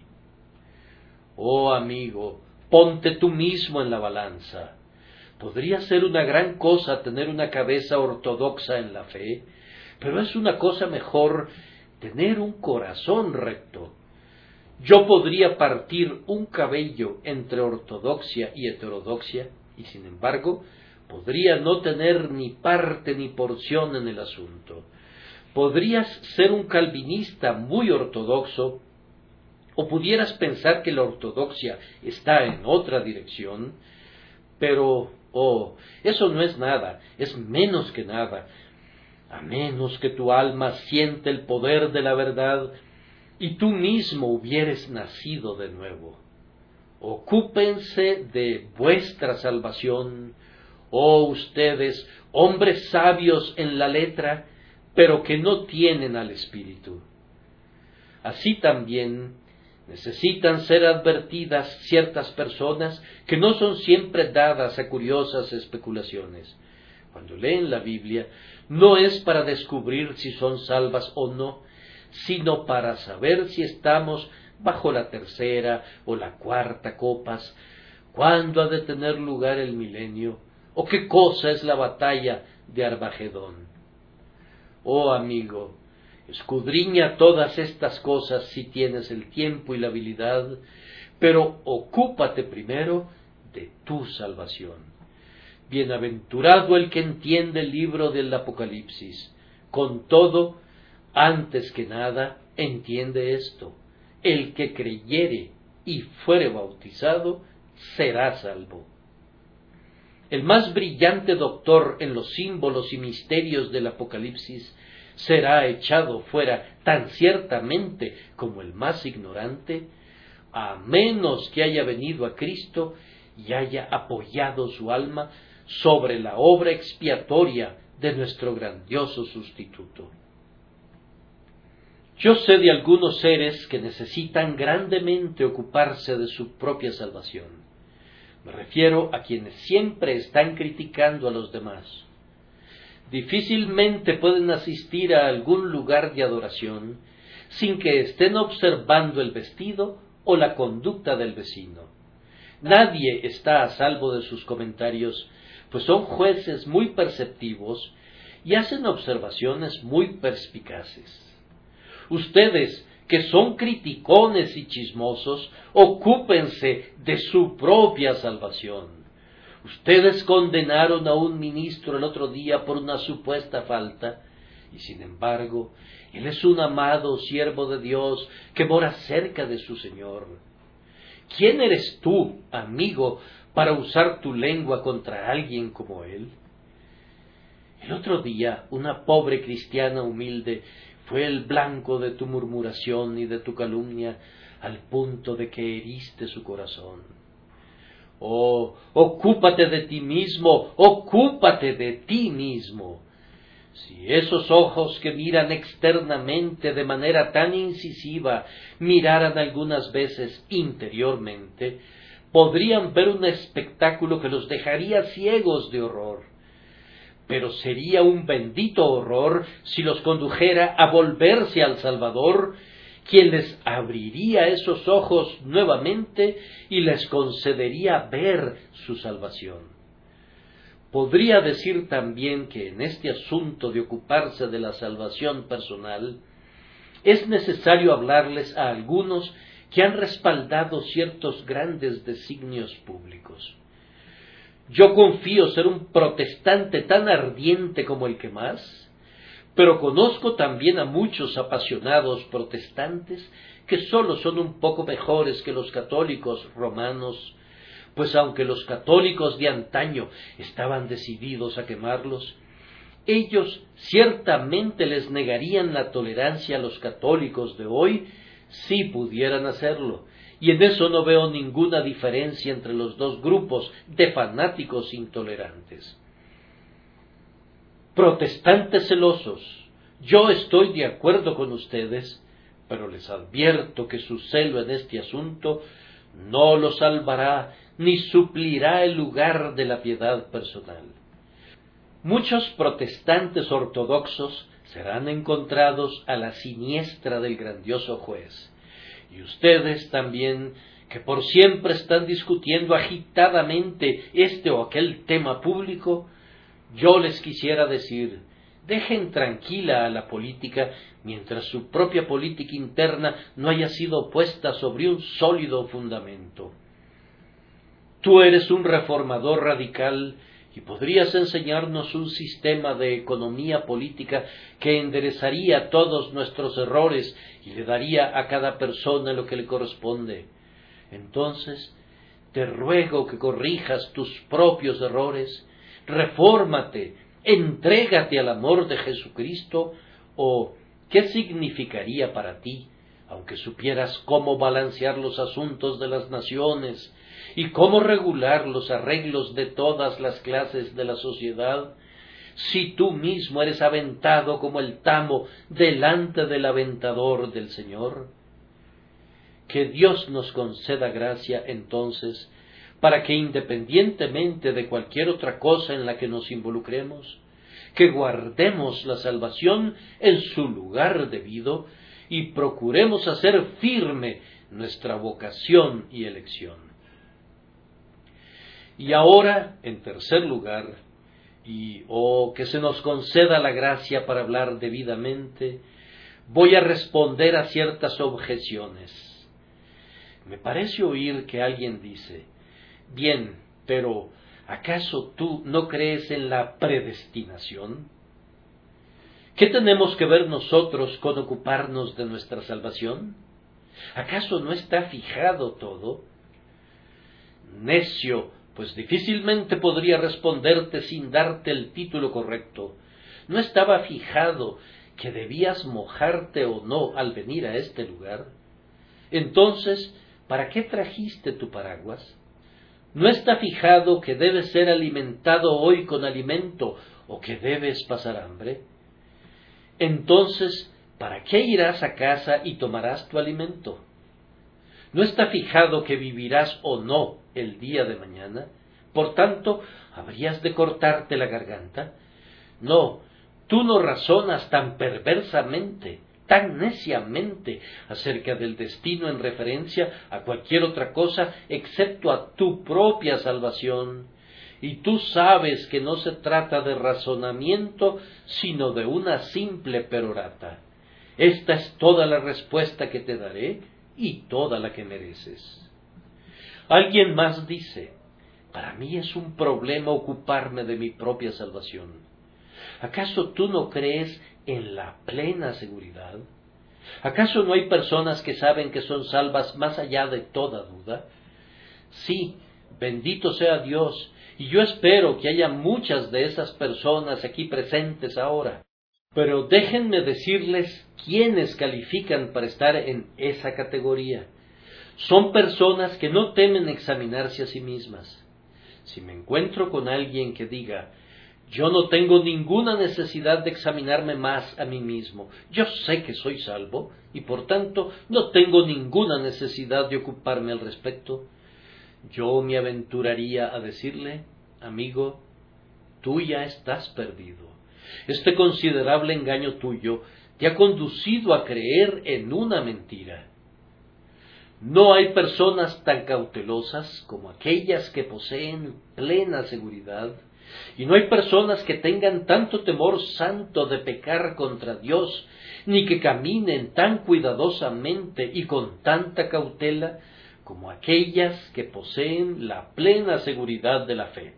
Oh amigo, ponte tú mismo en la balanza. Podría ser una gran cosa tener una cabeza ortodoxa en la fe, pero es una cosa mejor tener un corazón recto. Yo podría partir un cabello entre ortodoxia y heterodoxia, y sin embargo, podría no tener ni parte ni porción en el asunto. Podrías ser un calvinista muy ortodoxo, o pudieras pensar que la ortodoxia está en otra dirección, pero, oh, eso no es nada, es menos que nada, a menos que tu alma siente el poder de la verdad y tú mismo hubieres nacido de nuevo. Ocúpense de vuestra salvación, oh ustedes, hombres sabios en la letra, pero que no tienen al Espíritu. Así también necesitan ser advertidas ciertas personas que no son siempre dadas a curiosas especulaciones. Cuando leen la Biblia, no es para descubrir si son salvas o no, sino para saber si estamos bajo la tercera o la cuarta copas, cuándo ha de tener lugar el milenio, o qué cosa es la batalla de Armagedón. Oh amigo, escudriña todas estas cosas si tienes el tiempo y la habilidad, pero ocúpate primero de tu salvación. Bienaventurado el que entiende el libro del Apocalipsis. Con todo, antes que nada, entiende esto: el que creyere y fuere bautizado será salvo. El más brillante doctor en los símbolos y misterios del Apocalipsis será echado fuera tan ciertamente como el más ignorante, a menos que haya venido a Cristo y haya apoyado su alma sobre la obra expiatoria de nuestro grandioso sustituto. Yo sé de algunos seres que necesitan grandemente ocuparse de su propia salvación. Me refiero a quienes siempre están criticando a los demás. Difícilmente pueden asistir a algún lugar de adoración sin que estén observando el vestido o la conducta del vecino. Nadie está a salvo de sus comentarios, pues son jueces muy perceptivos y hacen observaciones muy perspicaces. Ustedes, que son criticones y chismosos, ocúpense de su propia salvación. Ustedes condenaron a un ministro el otro día por una supuesta falta, y sin embargo, él es un amado siervo de Dios que mora cerca de su Señor. ¿Quién eres tú, amigo, para usar tu lengua contra alguien como él? El otro día, una pobre cristiana humilde fue el blanco de tu murmuración y de tu calumnia, al punto de que heriste su corazón. Oh, ocúpate de ti mismo, ocúpate de ti mismo. Si esos ojos que miran externamente de manera tan incisiva miraran algunas veces interiormente, podrían ver un espectáculo que los dejaría ciegos de horror. Pero sería un bendito horror si los condujera a volverse al Salvador, quien les abriría esos ojos nuevamente y les concedería ver su salvación. Podría decir también que en este asunto de ocuparse de la salvación personal, es necesario hablarles a algunos que han respaldado ciertos grandes designios públicos. Yo confío ser un protestante tan ardiente como el que más, pero conozco también a muchos apasionados protestantes que sólo son un poco mejores que los católicos romanos, pues aunque los católicos de antaño estaban decididos a quemarlos, ellos ciertamente les negarían la tolerancia a los católicos de hoy si pudieran hacerlo. Y en eso no veo ninguna diferencia entre los dos grupos de fanáticos intolerantes. Protestantes celosos, yo estoy de acuerdo con ustedes, pero les advierto que su celo en este asunto no los salvará ni suplirá el lugar de la piedad personal. Muchos protestantes ortodoxos serán encontrados a la siniestra del grandioso juez. Y ustedes también, que por siempre están discutiendo agitadamente este o aquel tema público, yo les quisiera decir, dejen tranquila a la política mientras su propia política interna no haya sido puesta sobre un sólido fundamento. Tú eres un reformador radical y podrías enseñarnos un sistema de economía política que enderezaría todos nuestros errores y le daría a cada persona lo que le corresponde. Entonces, te ruego que corrijas tus propios errores, refórmate, entrégate al amor de Jesucristo, o ¿qué significaría para ti, aunque supieras cómo balancear los asuntos de las naciones y cómo regular los arreglos de todas las clases de la sociedad, si tú mismo eres aventado como el tamo delante del aventador del Señor? Que Dios nos conceda gracia, entonces, para que independientemente de cualquier otra cosa en la que nos involucremos, que guardemos la salvación en su lugar debido y procuremos hacer firme nuestra vocación y elección. Y ahora, en tercer lugar, y oh, que se nos conceda la gracia para hablar debidamente, voy a responder a ciertas objeciones. Me parece oír que alguien dice, bien, pero ¿acaso tú no crees en la predestinación? ¿Qué tenemos que ver nosotros con ocuparnos de nuestra salvación? ¿Acaso no está fijado todo? Necio, pues difícilmente podría responderte sin darte el título correcto. ¿No estaba fijado que debías mojarte o no al venir a este lugar? Entonces, ¿para qué trajiste tu paraguas? ¿No está fijado que debes ser alimentado hoy con alimento o que debes pasar hambre? Entonces, ¿para qué irás a casa y tomarás tu alimento? ¿No está fijado que vivirás o no el día de mañana? Por tanto, ¿habrías de cortarte la garganta? No, tú no razonas tan perversamente, tan neciamente acerca del destino en referencia a cualquier otra cosa excepto a tu propia salvación. Y tú sabes que no se trata de razonamiento, sino de una simple perorata. Esta es toda la respuesta que te daré y toda la que mereces. Alguien más dice, para mí es un problema ocuparme de mi propia salvación. ¿Acaso tú no crees en la plena seguridad? ¿Acaso no hay personas que saben que son salvas más allá de toda duda? Sí, bendito sea Dios, y yo espero que haya muchas de esas personas aquí presentes ahora. Pero déjenme decirles quiénes califican para estar en esa categoría. Son personas que no temen examinarse a sí mismas. Si me encuentro con alguien que diga, yo no tengo ninguna necesidad de examinarme más a mí mismo, yo sé que soy salvo, y por tanto no tengo ninguna necesidad de ocuparme al respecto, yo me aventuraría a decirle, amigo, tú ya estás perdido. Este considerable engaño tuyo te ha conducido a creer en una mentira. No hay personas tan cautelosas como aquellas que poseen plena seguridad, y no hay personas que tengan tanto temor santo de pecar contra Dios, ni que caminen tan cuidadosamente y con tanta cautela como aquellas que poseen la plena seguridad de la fe.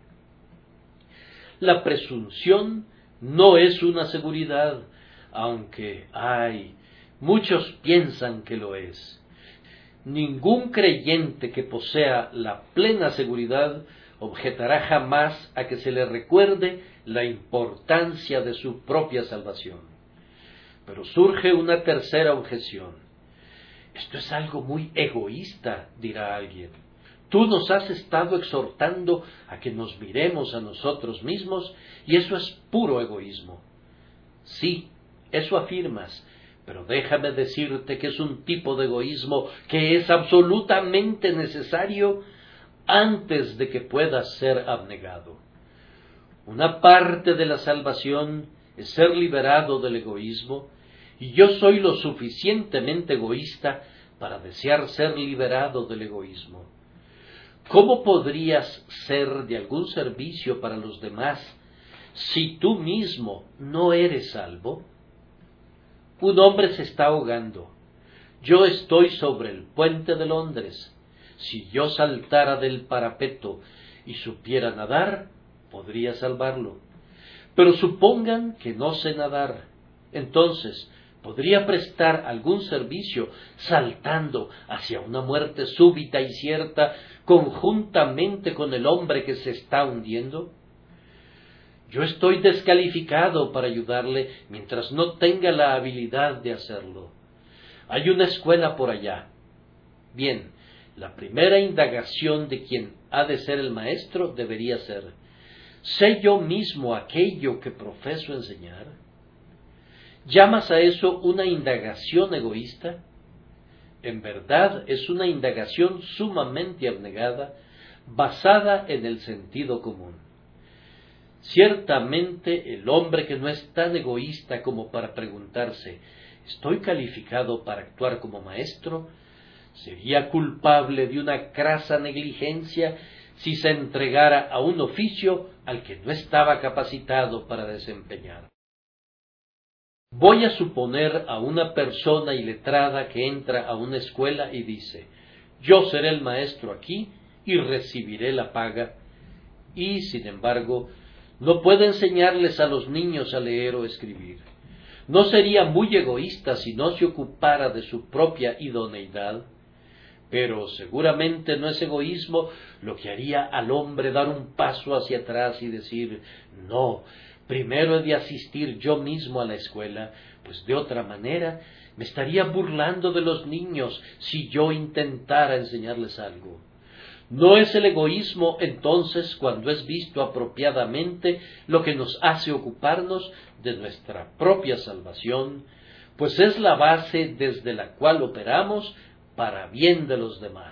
La presunción no es una seguridad, aunque, ay, muchos piensan que lo es. Ningún creyente que posea la plena seguridad objetará jamás a que se le recuerde la importancia de su propia salvación. Pero surge una tercera objeción. Esto es algo muy egoísta, dirá alguien. Tú nos has estado exhortando a que nos miremos a nosotros mismos y eso es puro egoísmo. Sí, eso afirmas, pero déjame decirte que es un tipo de egoísmo que es absolutamente necesario antes de que pueda ser abnegado. Una parte de la salvación es ser liberado del egoísmo, y yo soy lo suficientemente egoísta para desear ser liberado del egoísmo. ¿Cómo podrías ser de algún servicio para los demás si tú mismo no eres salvo? Un hombre se está ahogando. Yo estoy sobre el puente de Londres. Si yo saltara del parapeto y supiera nadar, podría salvarlo. Pero supongan que no sé nadar. Entonces, ¿podría prestar algún servicio saltando hacia una muerte súbita y cierta conjuntamente con el hombre que se está hundiendo? Yo estoy descalificado para ayudarle mientras no tenga la habilidad de hacerlo. Hay una escuela por allá. Bien, la primera indagación de quien ha de ser el maestro debería ser, ¿sé yo mismo aquello que profeso enseñar? ¿Llamas a eso una indagación egoísta? En verdad es una indagación sumamente abnegada, basada en el sentido común. Ciertamente el hombre que no es tan egoísta como para preguntarse, ¿estoy calificado para actuar como maestro?, sería culpable de una crasa negligencia si se entregara a un oficio al que no estaba capacitado para desempeñar. Voy a suponer a una persona iletrada que entra a una escuela y dice, yo seré el maestro aquí y recibiré la paga, y, sin embargo, no puede enseñarles a los niños a leer o escribir. ¿No sería muy egoísta si no se ocupara de su propia idoneidad? Pero seguramente no es egoísmo lo que haría al hombre dar un paso hacia atrás y decir, no, primero he de asistir yo mismo a la escuela, pues de otra manera me estaría burlando de los niños si yo intentara enseñarles algo. No es el egoísmo entonces cuando es visto apropiadamente lo que nos hace ocuparnos de nuestra propia salvación, pues es la base desde la cual operamos para bien de los demás.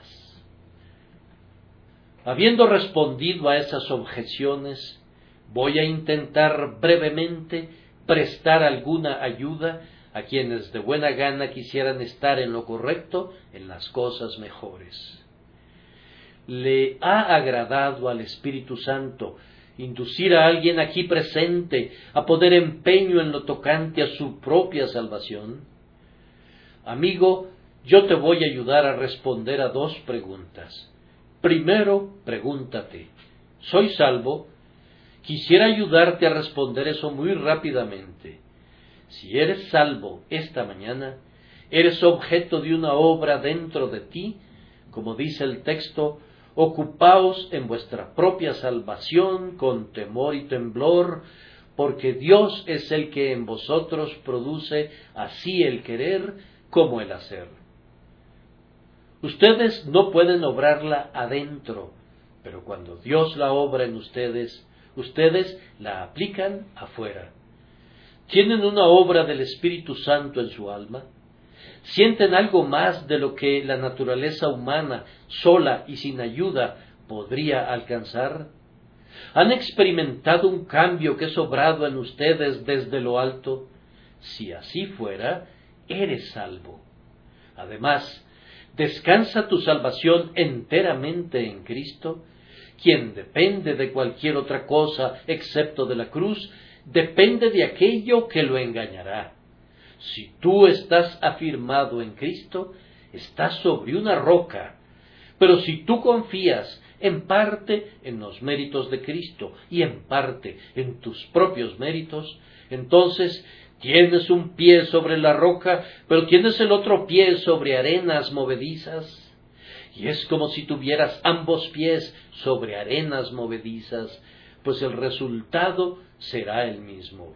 Habiendo respondido a esas objeciones, voy a intentar brevemente prestar alguna ayuda a quienes de buena gana quisieran estar en lo correcto, en las cosas mejores. ¿Le ha agradado al Espíritu Santo inducir a alguien aquí presente a poner empeño en lo tocante a su propia salvación? Amigo, yo te voy a ayudar a responder a dos preguntas. Primero, pregúntate, ¿soy salvo? Quisiera ayudarte a responder eso muy rápidamente. Si eres salvo esta mañana, eres objeto de una obra dentro de ti, como dice el texto, ocupaos en vuestra propia salvación con temor y temblor, porque Dios es el que en vosotros produce así el querer como el hacer. Ustedes no pueden obrarla adentro, pero cuando Dios la obra en ustedes, ustedes la aplican afuera. ¿Tienen una obra del Espíritu Santo en su alma? ¿Sienten algo más de lo que la naturaleza humana, sola y sin ayuda, podría alcanzar? ¿Han experimentado un cambio que es obrado en ustedes desde lo alto? Si así fuera, eres salvo. Además, ¿descansa tu salvación enteramente en Cristo? Quien depende de cualquier otra cosa excepto de la cruz, depende de aquello que lo engañará. Si tú estás afirmado en Cristo, estás sobre una roca. Pero si tú confías en parte en los méritos de Cristo y en parte en tus propios méritos, entonces tienes un pie sobre la roca, pero tienes el otro pie sobre arenas movedizas. Y es como si tuvieras ambos pies sobre arenas movedizas, pues el resultado será el mismo.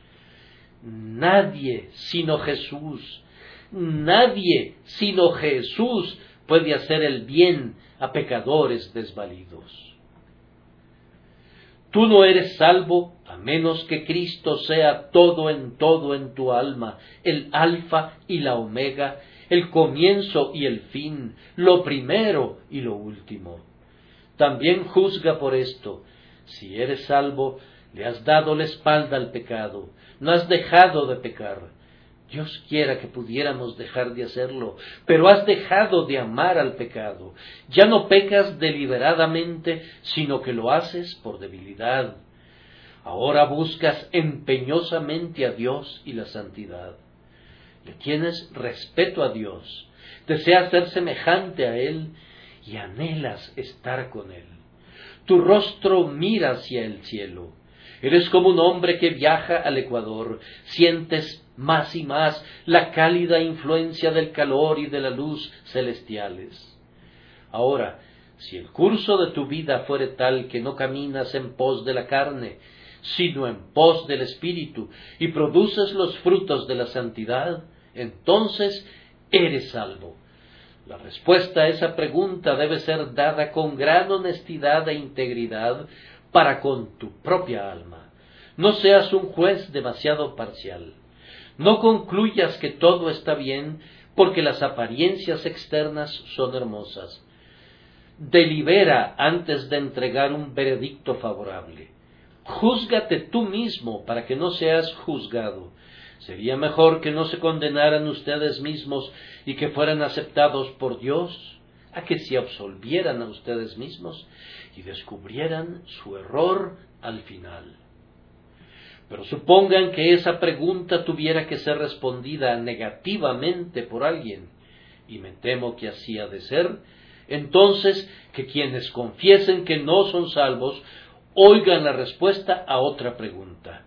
Nadie sino Jesús, nadie sino Jesús puede hacer el bien a pecadores desvalidos. Tú no eres salvo a menos que Cristo sea todo en todo en tu alma, el alfa y la omega, el comienzo y el fin, lo primero y lo último. También juzga por esto. Si eres salvo, le has dado la espalda al pecado, no has dejado de pecar. Dios quiera que pudiéramos dejar de hacerlo, pero has dejado de amar al pecado. Ya no pecas deliberadamente, sino que lo haces por debilidad. Ahora buscas empeñosamente a Dios y la santidad. Le tienes respeto a Dios, deseas ser semejante a Él y anhelas estar con Él. Tu rostro mira hacia el cielo. Eres como un hombre que viaja al Ecuador. Sientes más y más la cálida influencia del calor y de la luz celestiales. Ahora, si el curso de tu vida fuere tal que no caminas en pos de la carne, sino en pos del Espíritu, y produces los frutos de la santidad, entonces eres salvo. La respuesta a esa pregunta debe ser dada con gran honestidad e integridad para con tu propia alma. No seas un juez demasiado parcial. No concluyas que todo está bien porque las apariencias externas son hermosas. Delibera antes de entregar un veredicto favorable. Júzgate tú mismo para que no seas juzgado. Sería mejor que no se condenaran ustedes mismos y que fueran aceptados por Dios, a que se absolvieran a ustedes mismos y descubrieran su error al final. Pero supongan que esa pregunta tuviera que ser respondida negativamente por alguien, y me temo que así ha de ser, entonces que quienes confiesen que no son salvos oigan la respuesta a otra pregunta.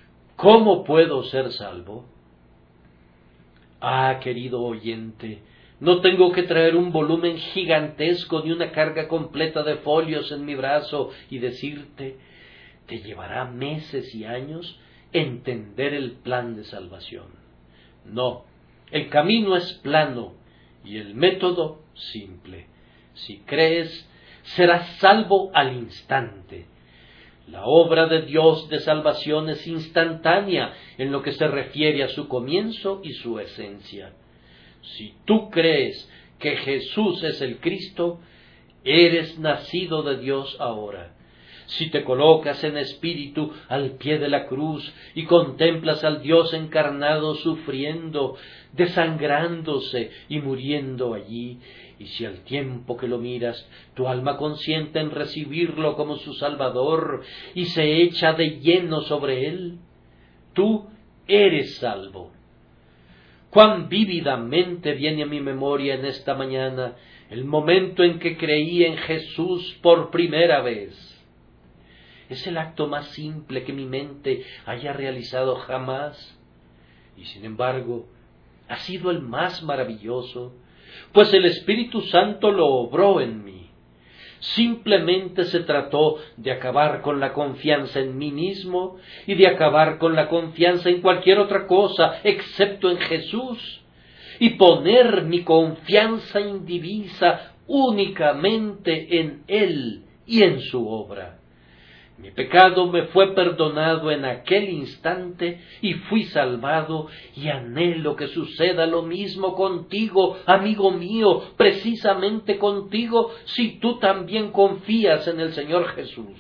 ¿Cómo puedo ser salvo? Ah, querido oyente, No tengo que traer un volumen gigantesco ni una carga completa de folios en mi brazo y decirte, te llevará meses y años entender el plan de salvación. No, el camino es plano y el método simple. Si crees, serás salvo al instante. La obra de Dios de salvación es instantánea en lo que se refiere a su comienzo y su esencia. Si tú crees que Jesús es el Cristo, eres nacido de Dios ahora. Si te colocas en espíritu al pie de la cruz y contemplas al Dios encarnado sufriendo, desangrándose y muriendo allí, y si al tiempo que lo miras tu alma consiente en recibirlo como su Salvador y se echa de lleno sobre él, tú eres salvo. Cuán vívidamente viene a mi memoria en esta mañana el momento en que creí en Jesús por primera vez. Es el acto más simple que mi mente haya realizado jamás, y sin embargo ha sido el más maravilloso, pues el Espíritu Santo lo obró en mí. Simplemente se trató de acabar con la confianza en mí mismo y de acabar con la confianza en cualquier otra cosa excepto en Jesús, y poner mi confianza indivisa únicamente en Él y en su obra. Mi pecado me fue perdonado en aquel instante y fui salvado, y anhelo que suceda lo mismo contigo, amigo mío, precisamente contigo, si tú también confías en el Señor Jesús.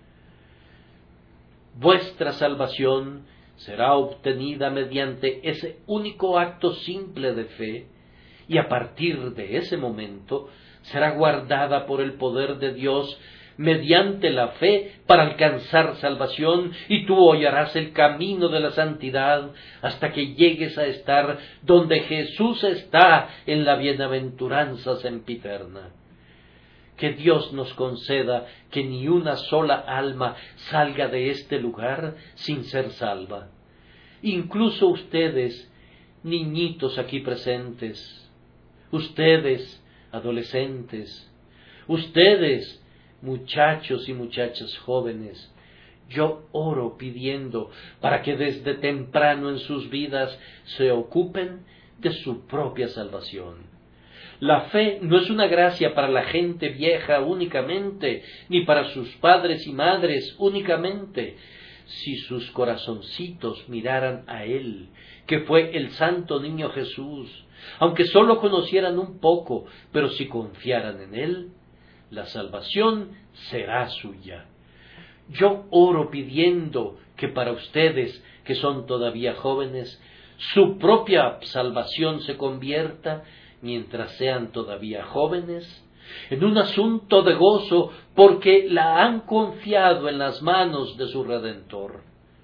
Vuestra salvación será obtenida mediante ese único acto simple de fe, y a partir de ese momento será guardada por el poder de Dios mediante la fe para alcanzar salvación, y tú hollarás el camino de la santidad hasta que llegues a estar donde Jesús está en la bienaventuranza sempiterna. Que Dios nos conceda que ni una sola alma salga de este lugar sin ser salva. Incluso ustedes, niñitos aquí presentes, ustedes, adolescentes, ustedes, muchachos y muchachas jóvenes, yo oro pidiendo para que desde temprano en sus vidas se ocupen de su propia salvación. La fe no es una gracia para la gente vieja únicamente, ni para sus padres y madres únicamente. Si sus corazoncitos miraran a Él, que fue el santo niño Jesús, aunque sólo conocieran un poco, pero si confiaran en Él, la salvación será suya. Yo oro pidiendo que para ustedes, que son todavía jóvenes, su propia salvación se convierta, mientras sean todavía jóvenes, en un asunto de gozo, porque la han confiado en las manos de su Redentor.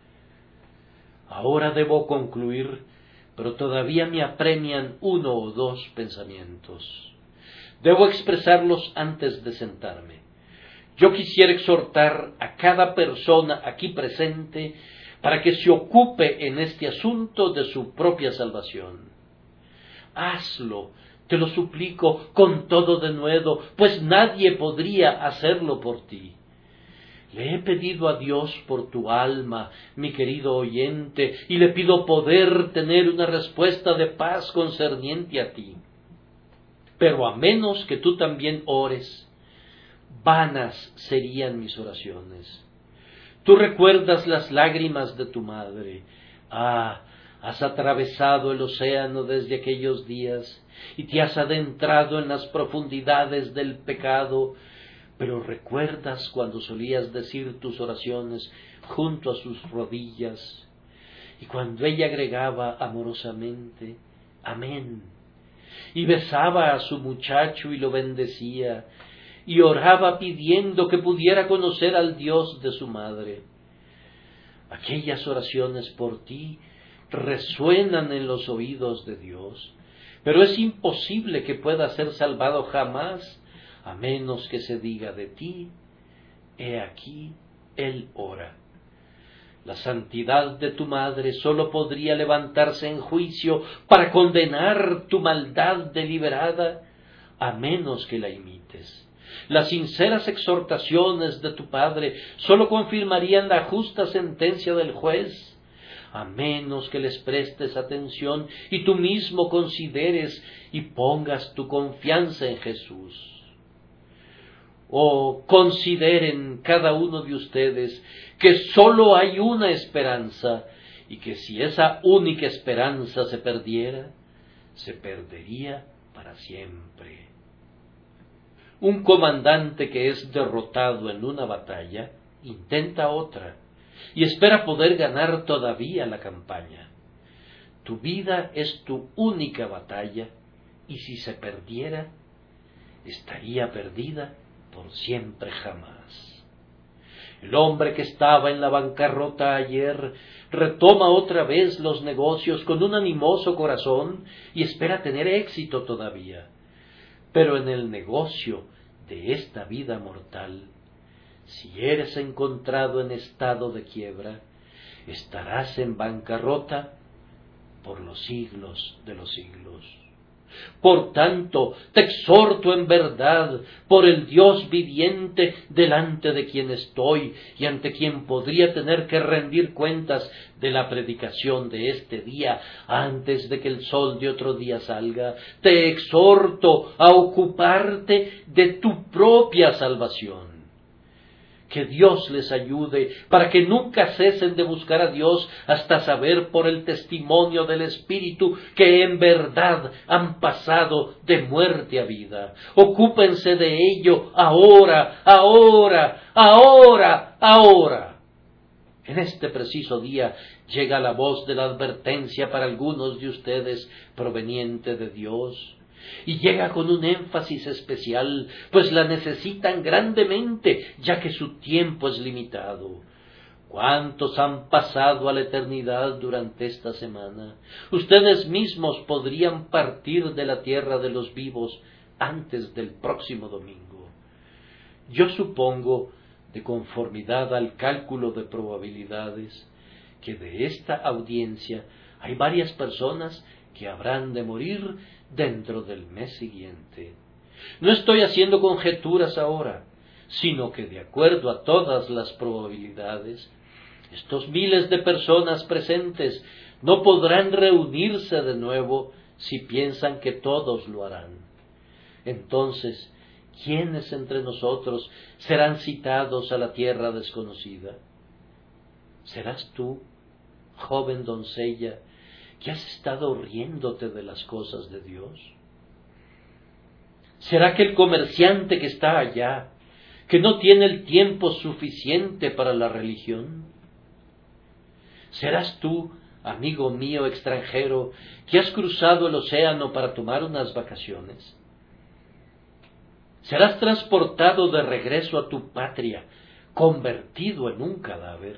Ahora debo concluir, pero todavía me apremian uno o dos pensamientos. Debo expresarlos antes de sentarme. Yo quisiera exhortar a cada persona aquí presente para que se ocupe en este asunto de su propia salvación. Hazlo, te lo suplico con todo denuedo, pues nadie podría hacerlo por ti. Le he pedido a Dios por tu alma, mi querido oyente, y le pido poder tener una respuesta de paz concerniente a ti. Pero a menos que tú también ores, vanas serían mis oraciones. Tú recuerdas las lágrimas de tu madre. Ah, has atravesado el océano desde aquellos días y te has adentrado en las profundidades del pecado, pero recuerdas cuando solías decir tus oraciones junto a sus rodillas, y cuando ella agregaba amorosamente, amén, y besaba a su muchacho y lo bendecía, y oraba pidiendo que pudiera conocer al Dios de su madre. Aquellas oraciones por ti resuenan en los oídos de Dios, pero es imposible que pueda ser salvado jamás, a menos que se diga de ti, he aquí, Él ora. La santidad de tu madre sólo podría levantarse en juicio para condenar tu maldad deliberada, a menos que la imites. Las sinceras exhortaciones de tu padre sólo confirmarían la justa sentencia del juez, a menos que les prestes atención y tú mismo consideres y pongas tu confianza en Jesús. O consideren cada uno de ustedes que sólo hay una esperanza y que si esa única esperanza se perdiera, se perdería para siempre. Un comandante que es derrotado en una batalla intenta otra y espera poder ganar todavía la campaña. Tu vida es tu única batalla y si se perdiera, estaría perdida por siempre jamás. El hombre que estaba en la bancarrota ayer retoma otra vez los negocios con un animoso corazón y espera tener éxito todavía. Pero en el negocio de esta vida mortal, si eres encontrado en estado de quiebra, estarás en bancarrota por los siglos de los siglos. Por tanto, te exhorto en verdad, por el Dios viviente, delante de quien estoy y ante quien podría tener que rendir cuentas de la predicación de este día, antes de que el sol de otro día salga, te exhorto a ocuparte de tu propia salvación. Que Dios les ayude para que nunca cesen de buscar a Dios hasta saber por el testimonio del Espíritu que en verdad han pasado de muerte a vida. Ocúpense de ello ahora, ahora, ahora, ahora. En este preciso día llega la voz de la advertencia para algunos de ustedes proveniente de Dios. Y llega con un énfasis especial, pues la necesitan grandemente, ya que su tiempo es limitado. ¿Cuántos han pasado a la eternidad durante esta semana? Ustedes mismos podrían partir de la tierra de los vivos antes del próximo domingo. Yo supongo, de conformidad al cálculo de probabilidades, que de esta audiencia hay varias personas que habrán de morir dentro del mes siguiente. No estoy haciendo conjeturas ahora, sino que de acuerdo a todas las probabilidades, estos miles de personas presentes no podrán reunirse de nuevo si piensan que todos lo harán. Entonces, ¿quiénes entre nosotros serán citados a la tierra desconocida? ¿Serás tú, joven doncella, que has estado riéndote de las cosas de Dios? ¿Será que el comerciante que está allá, que no tiene el tiempo suficiente para la religión? ¿Serás tú, amigo mío extranjero, que has cruzado el océano para tomar unas vacaciones? ¿Serás transportado de regreso a tu patria, convertido en un cadáver?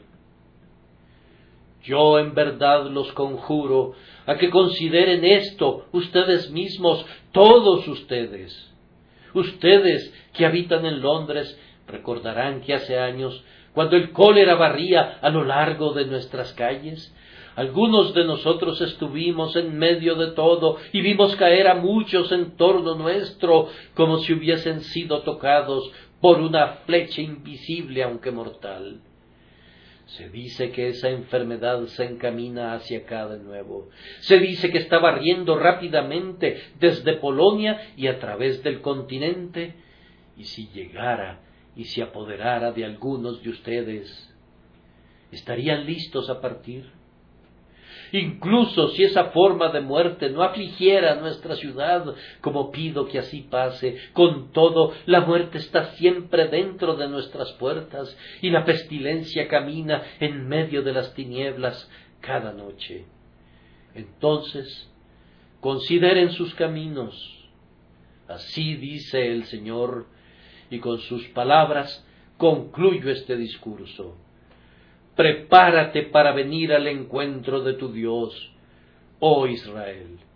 Yo en verdad los conjuro a que consideren esto ustedes mismos, todos ustedes. Ustedes que habitan en Londres recordarán que hace años, cuando el cólera barría a lo largo de nuestras calles, algunos de nosotros estuvimos en medio de todo y vimos caer a muchos en torno nuestro como si hubiesen sido tocados por una flecha invisible aunque mortal. Se dice que esa enfermedad se encamina hacia acá de nuevo. Se dice que está barriendo rápidamente desde Polonia y a través del continente. Y si llegara y se apoderara de algunos de ustedes, ¿estarían listos a partir? Incluso si esa forma de muerte no afligiera a nuestra ciudad, como pido que así pase, con todo, la muerte está siempre dentro de nuestras puertas y la pestilencia camina en medio de las tinieblas cada noche. Entonces, consideren sus caminos. Así dice el Señor, y con sus palabras concluyo este discurso. Prepárate para venir al encuentro de tu Dios, oh Israel.